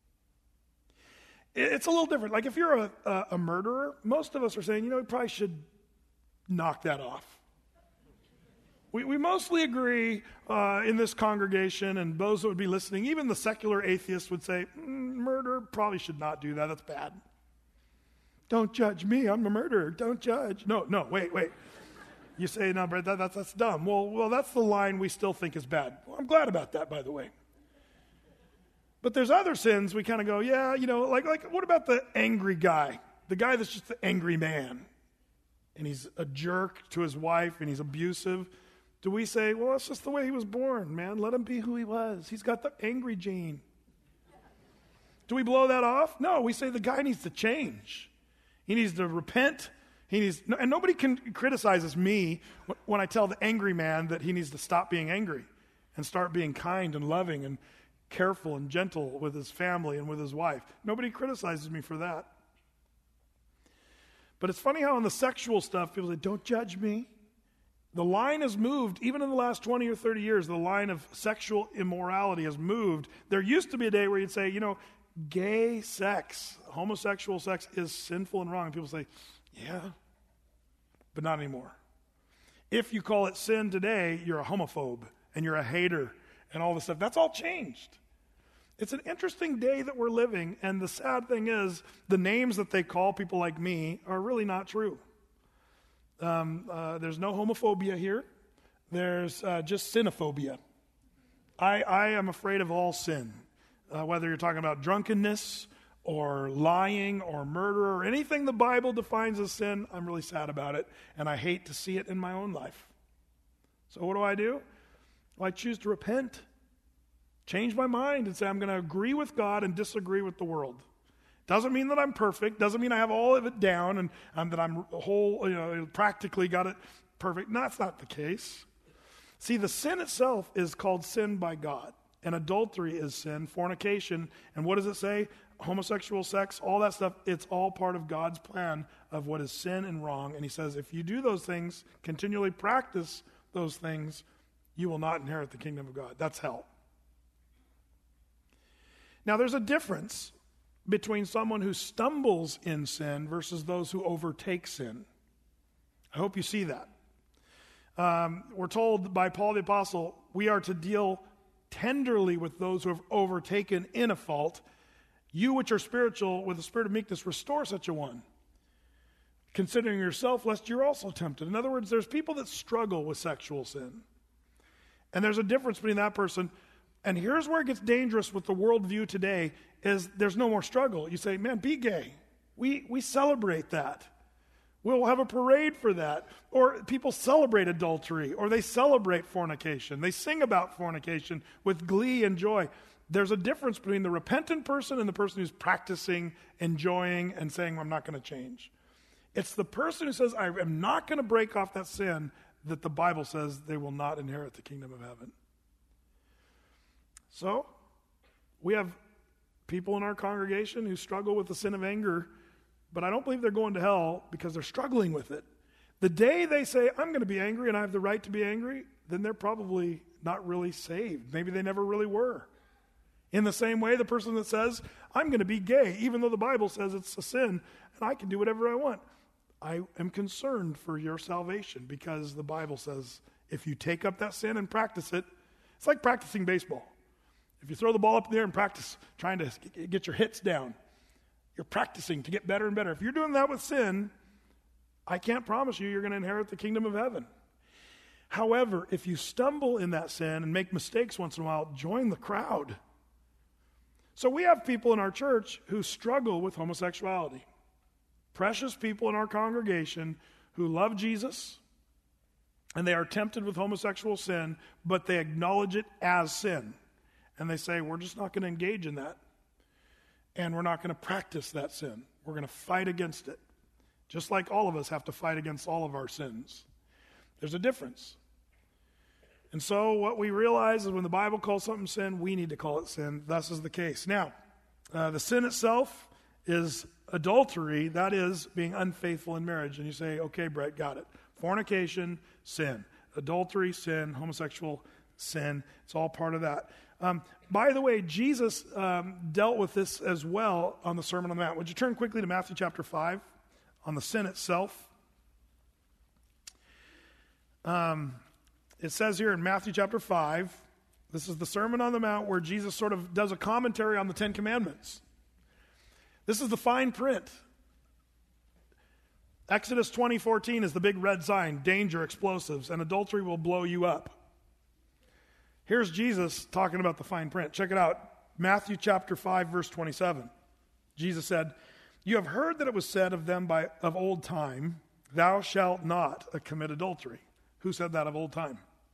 It's a little different. Like if you're a, a, a murderer, most of us are saying, you know, we probably should knock that off. We, we mostly agree uh, in this congregation, and those that would be listening, even the secular atheists would say, mm, murder, probably should not do that. That's bad. Don't judge me. I'm a murderer. Don't judge. No, no, wait, wait. You say, no, Brett, that, that's, that's dumb. Well, well, that's the line we still think is bad. Well, I'm glad about that, by the way. But there's other sins we kind of go, yeah, you know, like, like what about the angry guy? The guy that's just the angry man. And he's a jerk to his wife and he's abusive. Do we say, well, that's just the way he was born, man. Let him be who he was. He's got the angry gene. Do we blow that off? No, we say the guy needs to change. He needs to repent. He needs, and nobody can criticizes me when I tell the angry man that he needs to stop being angry and start being kind and loving and careful and gentle with his family and with his wife. Nobody criticizes me for that. But it's funny how on the sexual stuff, people say, don't judge me. The line has moved, even in the last twenty or thirty years, the line of sexual immorality has moved. There used to be a day where you'd say, you know, gay sex, homosexual sex is sinful and wrong. And people say, yeah, but not anymore. If you call it sin today, you're a homophobe and you're a hater and all this stuff. That's all changed. It's an interesting day that we're living, and the sad thing is the names that they call people like me are really not true. Um, uh, there's no homophobia here. There's uh, just sinophobia. I, I am afraid of all sin, uh, whether you're talking about drunkenness or lying or murder or anything the Bible defines as sin. I'm really sad about it, and I hate to see it in my own life. So what do I do? Well, I choose to repent, change my mind, and say I'm going to agree with God and disagree with the world. Doesn't mean that I'm perfect. Doesn't mean I have all of it down and, and that I'm whole, you know, practically got it perfect. No, that's not the case. See, the sin itself is called sin by God. And adultery is sin, fornication. And what does it say? Homosexual sex, all that stuff, it's all part of God's plan of what is sin and wrong. And he says, if you do those things, continually practice those things, you will not inherit the kingdom of God. That's hell. Now, there's a difference between someone who stumbles in sin versus those who overtake sin. I hope you see that. Um, we're told by Paul the Apostle, we are to deal tenderly with those who have overtaken in a fault. You which are spiritual, with the spirit of meekness, restore such a one, considering yourself, lest you're also tempted. In other words, there's people that struggle with sexual sin. And there's a difference between that person. And here's where it gets dangerous with the worldview today, is there's no more struggle. You say, man, be gay. We we celebrate that. We'll have a parade for that. Or people celebrate adultery, or they celebrate fornication. They sing about fornication with glee and joy. There's a difference between the repentant person and the person who's practicing, enjoying, and saying, I'm not going to change. It's the person who says, I am not going to break off that sin, that the Bible says they will not inherit the kingdom of heaven. So, we have people in our congregation who struggle with the sin of anger, but I don't believe they're going to hell because they're struggling with it. The day they say, I'm going to be angry and I have the right to be angry, then they're probably not really saved. Maybe they never really were. In the same way, the person that says, I'm going to be gay, even though the Bible says it's a sin and I can do whatever I want, I am concerned for your salvation because the Bible says if you take up that sin and practice it, it's like practicing baseball. If you throw the ball up in the air and practice trying to get your hits down, you're practicing to get better and better. If you're doing that with sin, I can't promise you you're going to inherit the kingdom of heaven. However, if you stumble in that sin and make mistakes once in a while, join the crowd. So we have people in our church who struggle with homosexuality. Precious people in our congregation who love Jesus, and they are tempted with homosexual sin, but they acknowledge it as sin. And they say, we're just not going to engage in that. And we're not going to practice that sin. We're going to fight against it. Just like all of us have to fight against all of our sins. There's a difference. And so what we realize is when the Bible calls something sin, we need to call it sin. Thus is the case. Now, uh, the sin itself is adultery. That is being unfaithful in marriage. And you say, okay, Brett, got it. Fornication, sin. Adultery, sin. Homosexual, sin. It's all part of that. Um, by the way, Jesus um, dealt with this as well on the Sermon on the Mount. Would you turn quickly to Matthew chapter five on the sin itself? Um, it says here in Matthew chapter five, this is the Sermon on the Mount where Jesus sort of does a commentary on the Ten Commandments. This is the fine print. Exodus twenty fourteen is the big red sign, danger, explosives, and adultery will blow you up. Here's Jesus talking about the fine print. Check it out. Matthew chapter five, verse twenty-seven. Jesus said, you have heard that it was said of them by of old time, thou shalt not commit adultery. Who said that of old time?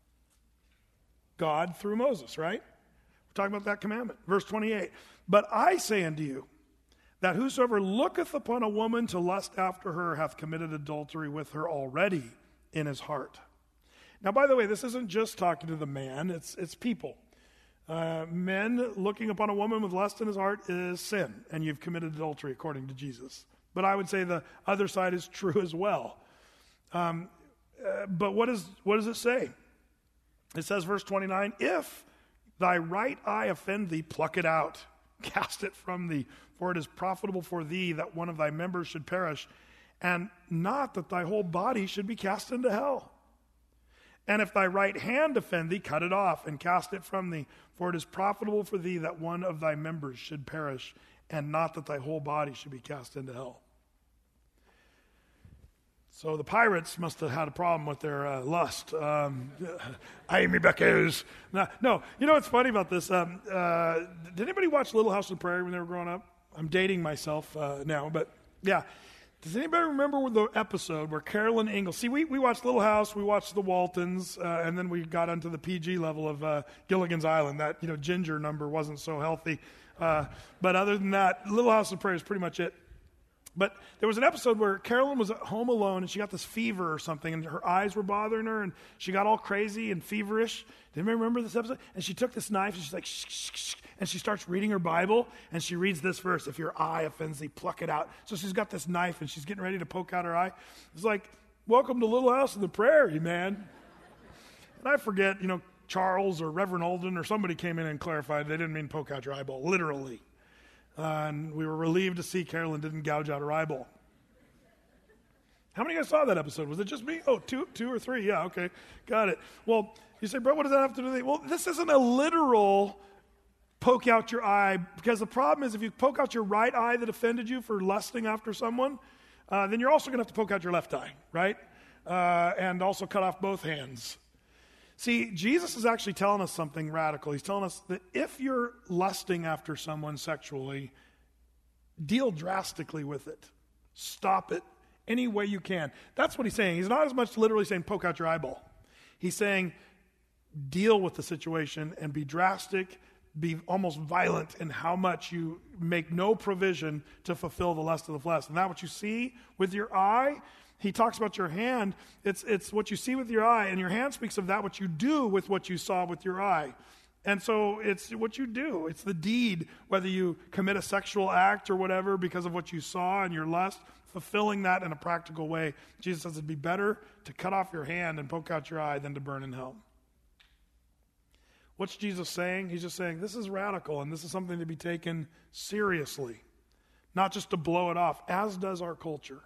God through Moses, right? We're talking about that commandment. Verse twenty-eight. But I say unto you, that whosoever looketh upon a woman to lust after her hath committed adultery with her already in his heart. Now, by the way, this isn't just talking to the man, it's it's people. Uh, men looking upon a woman with lust in his heart is sin, and you've committed adultery according to Jesus. But I would say the other side is true as well. Um, uh, but what, is, what does it say? It says, verse twenty-nine, if thy right eye offend thee, pluck it out, cast it from thee, for it is profitable for thee that one of thy members should perish, and not that thy whole body should be cast into hell. And if thy right hand offend thee, cut it off and cast it from thee. For it is profitable for thee that one of thy members should perish, and not that thy whole body should be cast into hell. So the pirates must have had a problem with their uh, lust. Um, Aye, me Beckers. No, no, you know what's funny about this? Um, uh, did anybody watch Little House on the Prairie when they were growing up? I'm dating myself uh, now, but yeah. Does anybody remember the episode where Carolyn Ingalls, see, we, we watched Little House, we watched The Waltons, uh, and then we got onto the P G level of uh, Gilligan's Island. That, you know, ginger number wasn't so healthy. Uh, but other than that, Little House on the Prairie is pretty much it. But there was an episode where Carolyn was at home alone, and she got this fever or something, and her eyes were bothering her, and she got all crazy and feverish. Did anybody remember this episode? And she took this knife, and she's like, shh, shh, shh, and she starts reading her Bible, and she reads this verse, if your eye offends thee, pluck it out. So she's got this knife, and she's getting ready to poke out her eye. It's like, welcome to Little House on the Prairie, man. And I forget, you know, Charles or Reverend Holden or somebody came in and clarified they didn't mean poke out your eyeball, literally. Uh, and we were relieved to see Carolyn didn't gouge out her eyeball. How many of you guys saw that episode? Was it just me? Oh, two, two or three. Yeah, okay. Got it. Well, you say, bro, what does that have to do with it? Well, this isn't a literal poke out your eye, because the problem is if you poke out your right eye that offended you for lusting after someone, uh, then you're also going to have to poke out your left eye, right? Uh, and also cut off both hands. See, Jesus is actually telling us something radical. He's telling us that if you're lusting after someone sexually, deal drastically with it. Stop it any way you can. That's what he's saying. He's not as much literally saying poke out your eyeball. He's saying deal with the situation and be drastic, be almost violent in how much you make no provision to fulfill the lust of the flesh. And that what you see with your eye. He talks about your hand. It's it's what you see with your eye, and your hand speaks of that what you do with what you saw with your eye. And so it's what you do. It's the deed, whether you commit a sexual act or whatever because of what you saw and your lust, fulfilling that in a practical way. Jesus says it'd be better to cut off your hand and poke out your eye than to burn in hell. What's Jesus saying? He's just saying this is radical, and this is something to be taken seriously, not just to blow it off, as does our culture.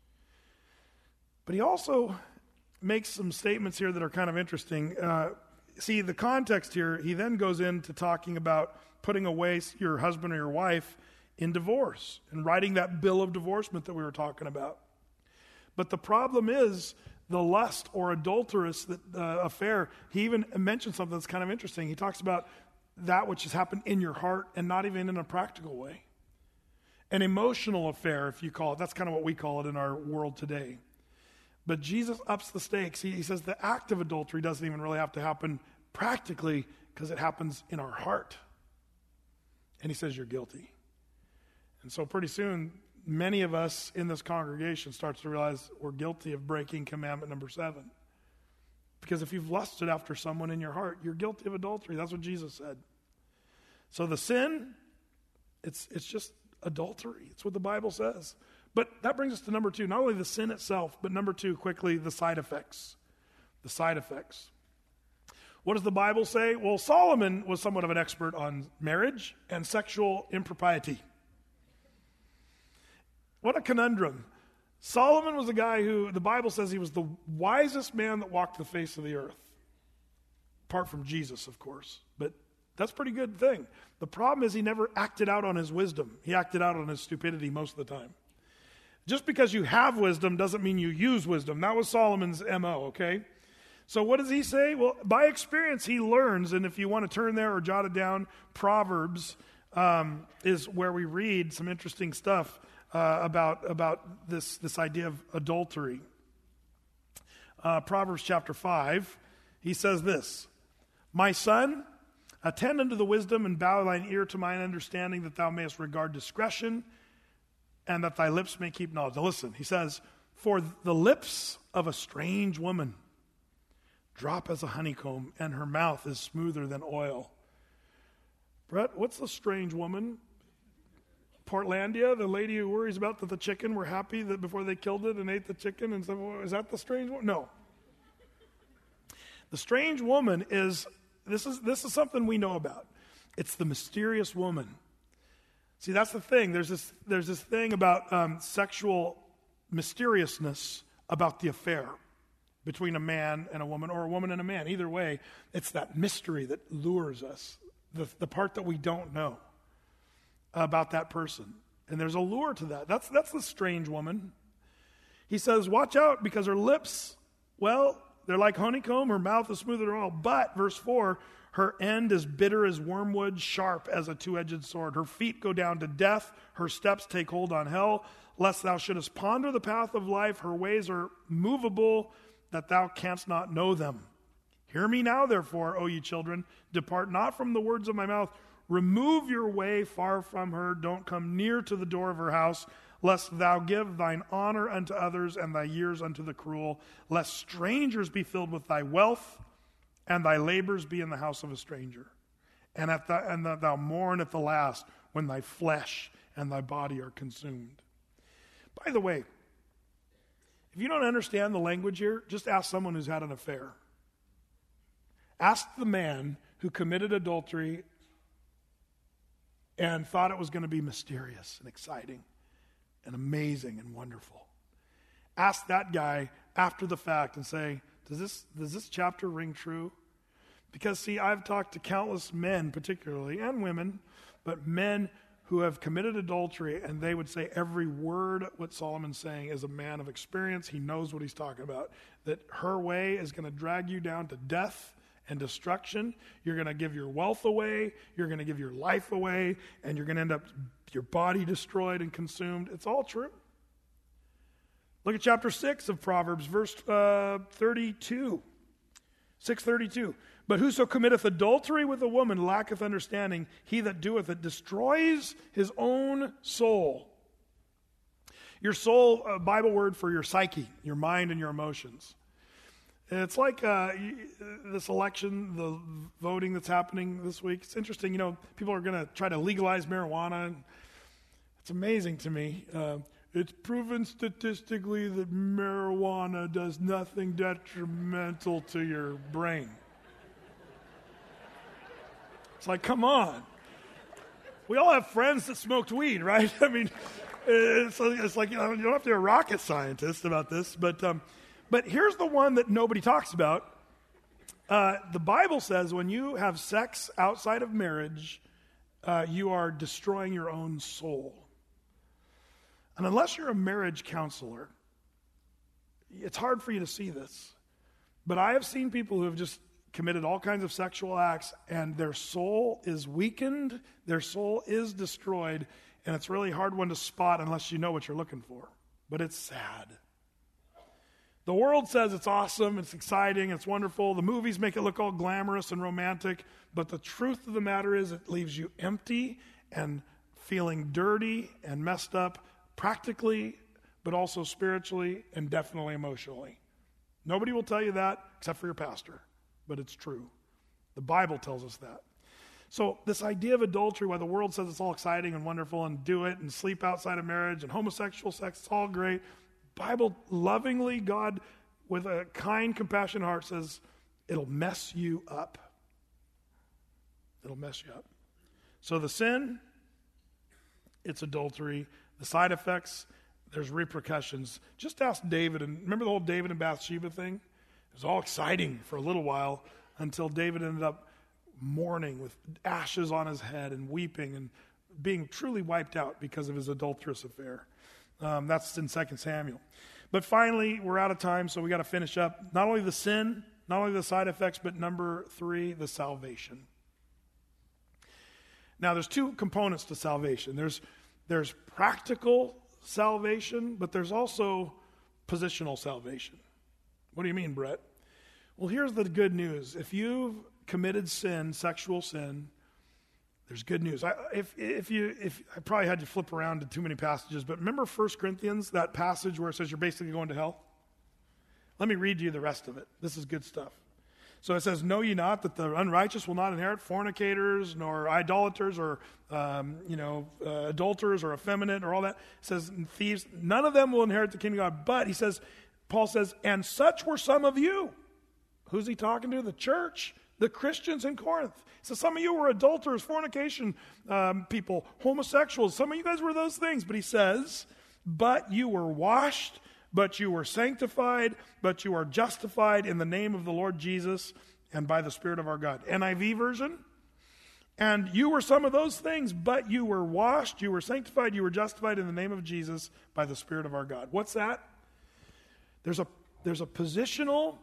But he also makes some statements here that are kind of interesting. Uh, see, the context here, he then goes into talking about putting away your husband or your wife in divorce and writing that bill of divorcement that we were talking about. But the problem is the lust or adulterous that, uh, affair. He even mentioned something that's kind of interesting. He talks about that which has happened in your heart and not even in a practical way. An emotional affair, if you call it. That's kind of what we call it in our world today. But Jesus ups the stakes. He, he says the act of adultery doesn't even really have to happen practically because it happens in our heart. And he says you're guilty. And so pretty soon, many of us in this congregation starts to realize we're guilty of breaking commandment number seven. Because if you've lusted after someone in your heart, you're guilty of adultery. That's what Jesus said. So the sin, it's it's just adultery. It's what the Bible says. But that brings us to number two. Not only the sin itself, but number two, quickly, the side effects. The side effects. What does the Bible say? Well, Solomon was somewhat of an expert on marriage and sexual impropriety. What a conundrum. Solomon was a guy who, the Bible says he was the wisest man that walked the face of the earth. Apart from Jesus, of course. But that's a pretty good thing. The problem is he never acted out on his wisdom. He acted out on his stupidity most of the time. Just because you have wisdom doesn't mean you use wisdom. That was Solomon's M O, okay? So what does he say? Well, by experience he learns, and if you want to turn there or jot it down, Proverbs um, is where we read some interesting stuff uh, about, about this, this idea of adultery. Uh, Proverbs chapter five, he says this, "My son, attend unto the wisdom and bow thine ear to mine understanding, that thou mayest regard discretion, and that thy lips may keep knowledge." Now listen, he says, "For the lips of a strange woman drop as a honeycomb, and her mouth is smoother than oil." Brett, what's the strange woman? Portlandia, the lady who worries about that the chicken were happy that before they killed it and ate the chicken and said, well, is that the strange woman? No. The strange woman is, this is this is something we know about. It's the mysterious woman. See, that's the thing. There's this there's this thing about um, sexual mysteriousness about the affair between a man and a woman, or a woman and a man. Either way, it's that mystery that lures us, the, the part that we don't know about that person. And there's a lure to that. That's, that's the strange woman. He says, watch out, because her lips, well, they're like honeycomb, her mouth is smoother than oil. But, verse four, her end is bitter as wormwood, sharp as a two-edged sword. Her feet go down to death, her steps take hold on hell, lest thou shouldest ponder the path of life. Her ways are movable, that thou canst not know them. Hear me now, therefore, O ye children, depart not from the words of my mouth. Remove your way far from her. Don't come near to the door of her house, lest thou give thine honor unto others and thy years unto the cruel, lest strangers be filled with thy wealth, and thy labors be in the house of a stranger. And, at the, and that thou mourn at the last, when thy flesh and thy body are consumed. By the way, if you don't understand the language here, just ask someone who's had an affair. Ask the man who committed adultery and thought it was going to be mysterious and exciting and amazing and wonderful. Ask that guy after the fact and say, does this, does this chapter ring true? Because, see, I've talked to countless men particularly, and women, but men who have committed adultery, and they would say every word what Solomon's saying is a man of experience. He knows what he's talking about. That her way is going to drag you down to death and destruction. You're going to give your wealth away. You're going to give your life away. And you're going to end up, your body destroyed and consumed. It's all true. Look at chapter six of Proverbs, verse uh, thirty-two. six thirty-two. But whoso committeth adultery with a woman lacketh understanding. He that doeth it destroys his own soul. Your soul, a Bible word for your psyche, your mind and your emotions. It's like uh, this election, the voting that's happening this week. It's interesting, you know, people are going to try to legalize marijuana. It's amazing to me. Uh, it's proven statistically that marijuana does nothing detrimental to your brain. It's like, come on. We all have friends that smoked weed, right? I mean, it's, it's like, you know, you don't have to be a rocket scientist about this, but... Um, But here's the one that nobody talks about. Uh, the Bible says when you have sex outside of marriage, uh, you are destroying your own soul. And unless you're a marriage counselor, it's hard for you to see this. But I have seen people who have just committed all kinds of sexual acts, and their soul is weakened, their soul is destroyed, and it's a really hard one to spot unless you know what you're looking for. But it's sad. The world says it's awesome, it's exciting, it's wonderful. The movies make it look all glamorous and romantic, but the truth of the matter is it leaves you empty and feeling dirty and messed up practically, but also spiritually and definitely emotionally. Nobody will tell you that except for your pastor, but it's true. The Bible tells us that. So this idea of adultery, why the world says it's all exciting and wonderful and do it and sleep outside of marriage and homosexual sex, it's all great. Bible lovingly, God with a kind, compassionate heart says it'll mess you up. It'll mess you up. So the sin, it's adultery. The side effects, there's repercussions. Just ask David, and remember the whole David and Bathsheba thing? It was all exciting for a little while until David ended up mourning with ashes on his head and weeping and being truly wiped out because of his adulterous affair. Um, that's in Second Samuel. But finally, we're out of time, so we got to finish up. Not only the sin, not only the side effects, but number three, the salvation. Now, there's two components to salvation. There's there's practical salvation, but there's also positional salvation. What do you mean, Brett? Well, here's the good news. If you've committed sin, sexual sin, there's good news. I, if if you if I probably had to flip around to too many passages, but remember First Corinthians, that passage where it says you're basically going to hell? Let me read you the rest of it. This is good stuff. So it says, "Know ye not that the unrighteous will not inherit, fornicators, nor idolaters, or um, you know, uh, adulterers, or effeminate, or all that." It says, "Thieves, none of them will inherit the kingdom of God." But he says, Paul says, "And such were some of you." Who's he talking to? The church, the Christians in Corinth. So some of you were adulterers, fornication um, people, homosexuals. Some of you guys were those things. But he says, "But you were washed, but you were sanctified, but you are justified in the name of the Lord Jesus and by the Spirit of our God." N I V version. "And you were some of those things, but you were washed, you were sanctified, you were justified in the name of Jesus by the Spirit of our God." What's that? There's a there's a positional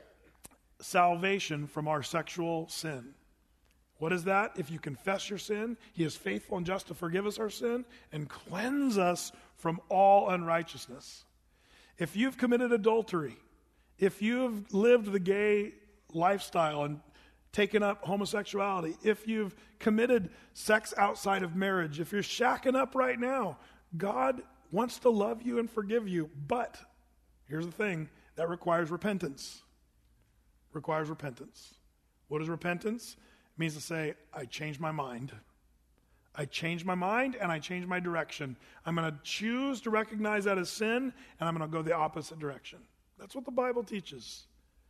salvation from our sexual sin. What is that? If you confess your sin, he is faithful and just to forgive us our sin and cleanse us from all unrighteousness. If you've committed adultery, if you've lived the gay lifestyle and taken up homosexuality, if you've committed sex outside of marriage, if you're shacking up right now, God wants to love you and forgive you. But here's the thing, that requires repentance. Requires repentance. What is repentance? It means to say, I changed my mind. I changed my mind and I changed my direction. I'm going to choose to recognize that as sin, and I'm going to go the opposite direction. That's what the Bible teaches.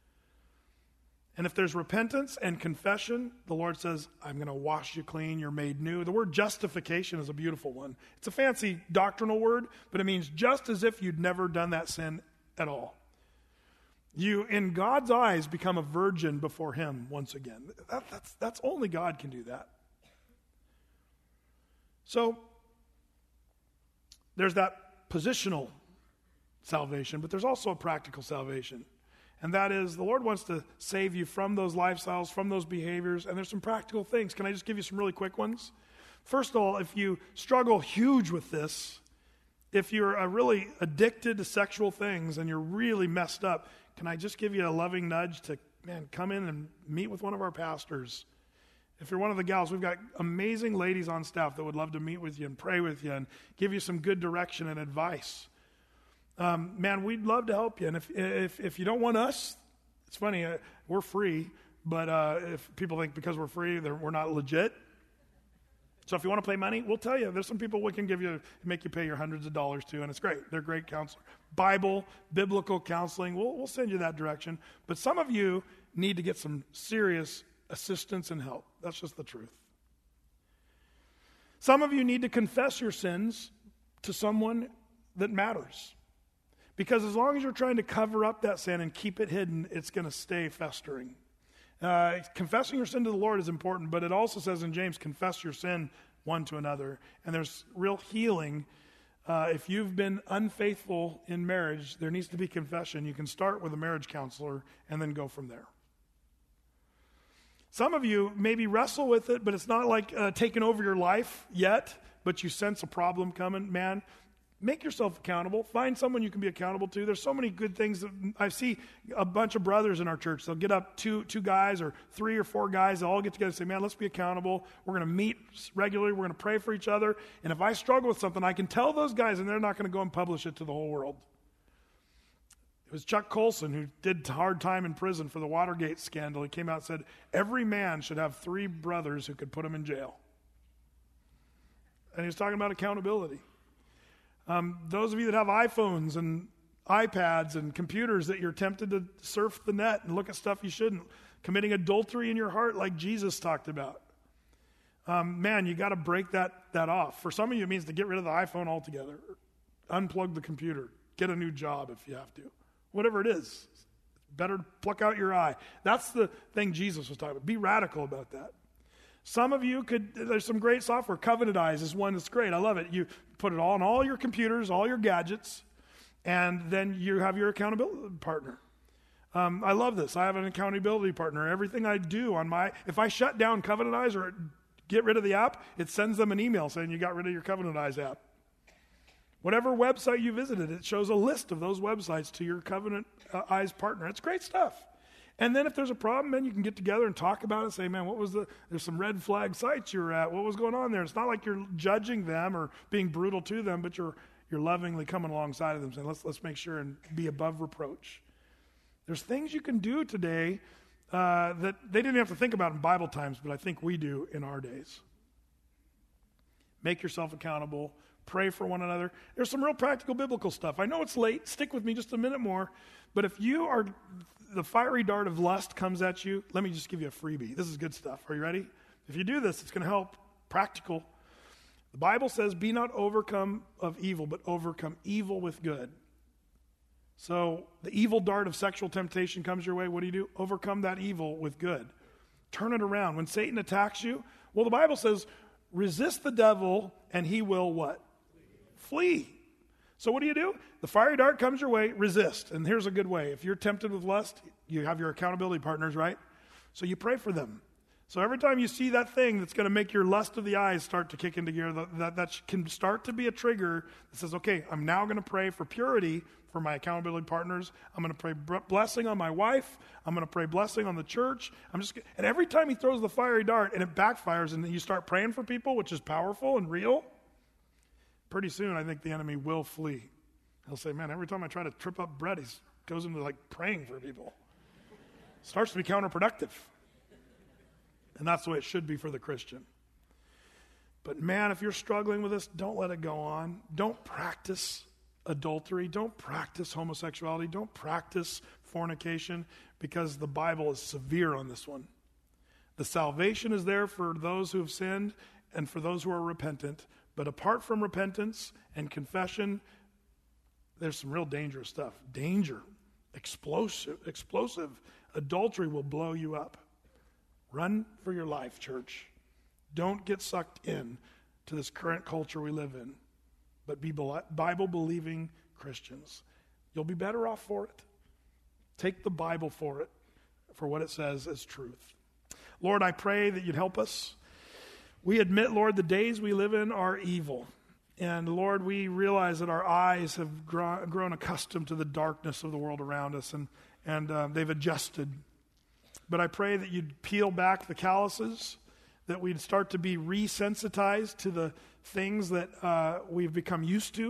And if there's repentance and confession, the Lord says, I'm going to wash you clean, you're made new. The word justification is a beautiful one. It's a fancy doctrinal word, but it means just as if you'd never done that sin at all. You, in God's eyes, become a virgin before him once again. That, that's, that's only God can do that. So, there's that positional salvation, but there's also a practical salvation. And that is, the Lord wants to save you from those lifestyles, from those behaviors, and there's some practical things. Can I just give you some really quick ones? First of all, if you struggle huge with this, if you're uh, really addicted to sexual things and you're really messed up, can I just give you a loving nudge to, man, come in and meet with one of our pastors? If you're one of the gals, we've got amazing ladies on staff that would love to meet with you and pray with you and give you some good direction and advice. Um, man, we'd love to help you. And if if if you don't want us, it's funny, uh, we're free, but uh, if people think because we're free, we're not legit. So if you want to pay money, we'll tell you. There's some people we can give you, make you pay your hundreds of dollars to, and it's great. They're great counselors. Bible, biblical counseling, we'll, we'll send you that direction. But some of you need to get some serious assistance and help. That's just the truth. Some of you need to confess your sins to someone that matters. Because as long as you're trying to cover up that sin and keep it hidden, it's going to stay festering. Uh, confessing your sin to the Lord is important, but it also says in James, confess your sin one to another. And there's real healing. Uh, if you've been unfaithful in marriage, there needs to be confession. You can start with a marriage counselor and then go from there. Some of you maybe wrestle with it, but it's not like uh, taking over your life yet, but you sense a problem coming. Man, make yourself accountable. Find someone you can be accountable to. There's so many good things. That I see a bunch of brothers in our church. They'll get up two two guys or three or four guys. They'll all get together and say, man, let's be accountable. We're going to meet regularly. We're going to pray for each other. And if I struggle with something, I can tell those guys, and they're not going to go and publish it to the whole world. It was Chuck Colson who did hard time in prison for the Watergate scandal. He came out and said, every man should have three brothers who could put him in jail. And he was talking about accountability. Um, those of you that have iPhones and iPads and computers that you're tempted to surf the net and look at stuff you shouldn't, committing adultery in your heart like Jesus talked about. Um, man, you got to break that, that off. For some of you, it means to get rid of the iPhone altogether. Unplug the computer. Get a new job if you have to. Whatever it is, better pluck out your eye. That's the thing Jesus was talking about. Be radical about that. Some of you could, there's some great software. Covenant Eyes is one that's great. I love it. You put it all on all your computers, all your gadgets, and then you have your accountability partner. Um, I love this. I have an accountability partner. Everything I do on my, if I shut down Covenant Eyes or get rid of the app, it sends them an email saying you got rid of your Covenant Eyes app. Whatever website you visited, it shows a list of those websites to your Covenant uh, Eyes partner. It's great stuff. And then if there's a problem, then you can get together and talk about it and say, man, what was the, there's some red flag sites you were at. What was going on there? It's not like you're judging them or being brutal to them, but you're you're lovingly coming alongside of them saying, let's, let's make sure and be above reproach. There's things you can do today uh, that they didn't have to think about in Bible times, but I think we do in our days. Make yourself accountable. Pray for one another. There's some real practical biblical stuff. I know it's late. Stick with me just a minute more. But if you are, the fiery dart of lust comes at you, let me just give you a freebie. This is good stuff. Are you ready? If you do this, it's going to help. Practical. The Bible says, be not overcome of evil, but overcome evil with good. So the evil dart of sexual temptation comes your way. What do you do? Overcome that evil with good. Turn it around. When Satan attacks you, well, the Bible says, resist the devil and he will what? Flee. So what do you do? The fiery dart comes your way, resist. And here's a good way. If you're tempted with lust, you have your accountability partners, right? So you pray for them. So every time you see that thing that's going to make your lust of the eyes start to kick into gear, that, that can start to be a trigger that says, okay, I'm now going to pray for purity for my accountability partners. I'm going to pray blessing on my wife. I'm going to pray blessing on the church. I'm just, and every time he throws the fiery dart and it backfires and you start praying for people, which is powerful and real, pretty soon, I think the enemy will flee. He'll say, man, every time I try to trip up Brett, he goes into like praying for people. Starts to be counterproductive. And that's the way it should be for the Christian. But man, if you're struggling with this, don't let it go on. Don't practice adultery. Don't practice homosexuality. Don't practice fornication, because the Bible is severe on this one. The salvation is there for those who have sinned and for those who are repentant. But apart from repentance and confession, there's some real dangerous stuff. Danger, explosive, explosive. Adultery will blow you up. Run for your life, church. Don't get sucked in to this current culture we live in, but be Bible-believing Christians. You'll be better off for it. Take the Bible for it, for what it says as truth. Lord, I pray that you'd help us. We admit, Lord, the days we live in are evil. And Lord, we realize that our eyes have grown, grown accustomed to the darkness of the world around us, and, and uh, they've adjusted. But I pray that you'd peel back the calluses, that we'd start to be resensitized to the things that uh, we've become used to.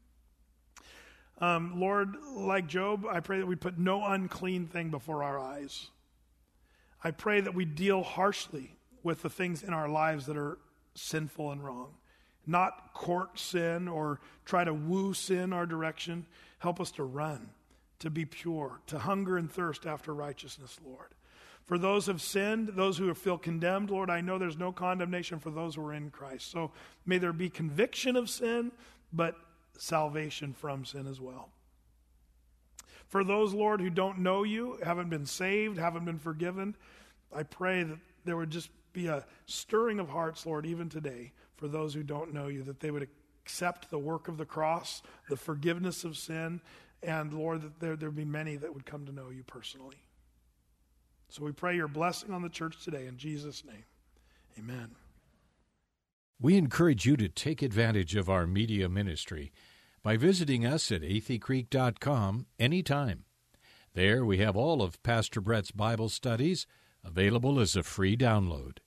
Um, Lord, like Job, I pray that we put no unclean thing before our eyes. I pray that we deal harshly with the things in our lives that are sinful and wrong. Not court sin or try to woo sin our direction. Help us to run, to be pure, to hunger and thirst after righteousness, Lord. For those who have sinned, those who feel condemned, Lord, I know there's no condemnation for those who are in Christ. So may there be conviction of sin, but salvation from sin as well. For those, Lord, who don't know you, haven't been saved, haven't been forgiven, I pray that there would just be a stirring of hearts, Lord, even today, for those who don't know you, that they would accept the work of the cross, the forgiveness of sin, and Lord, that there there be many that would come to know you personally. So we pray your blessing on the church today in Jesus' name. Amen. We encourage you to take advantage of our media ministry by visiting us at athey creek dot com anytime. There we have all of Pastor Brett's Bible studies available as a free download.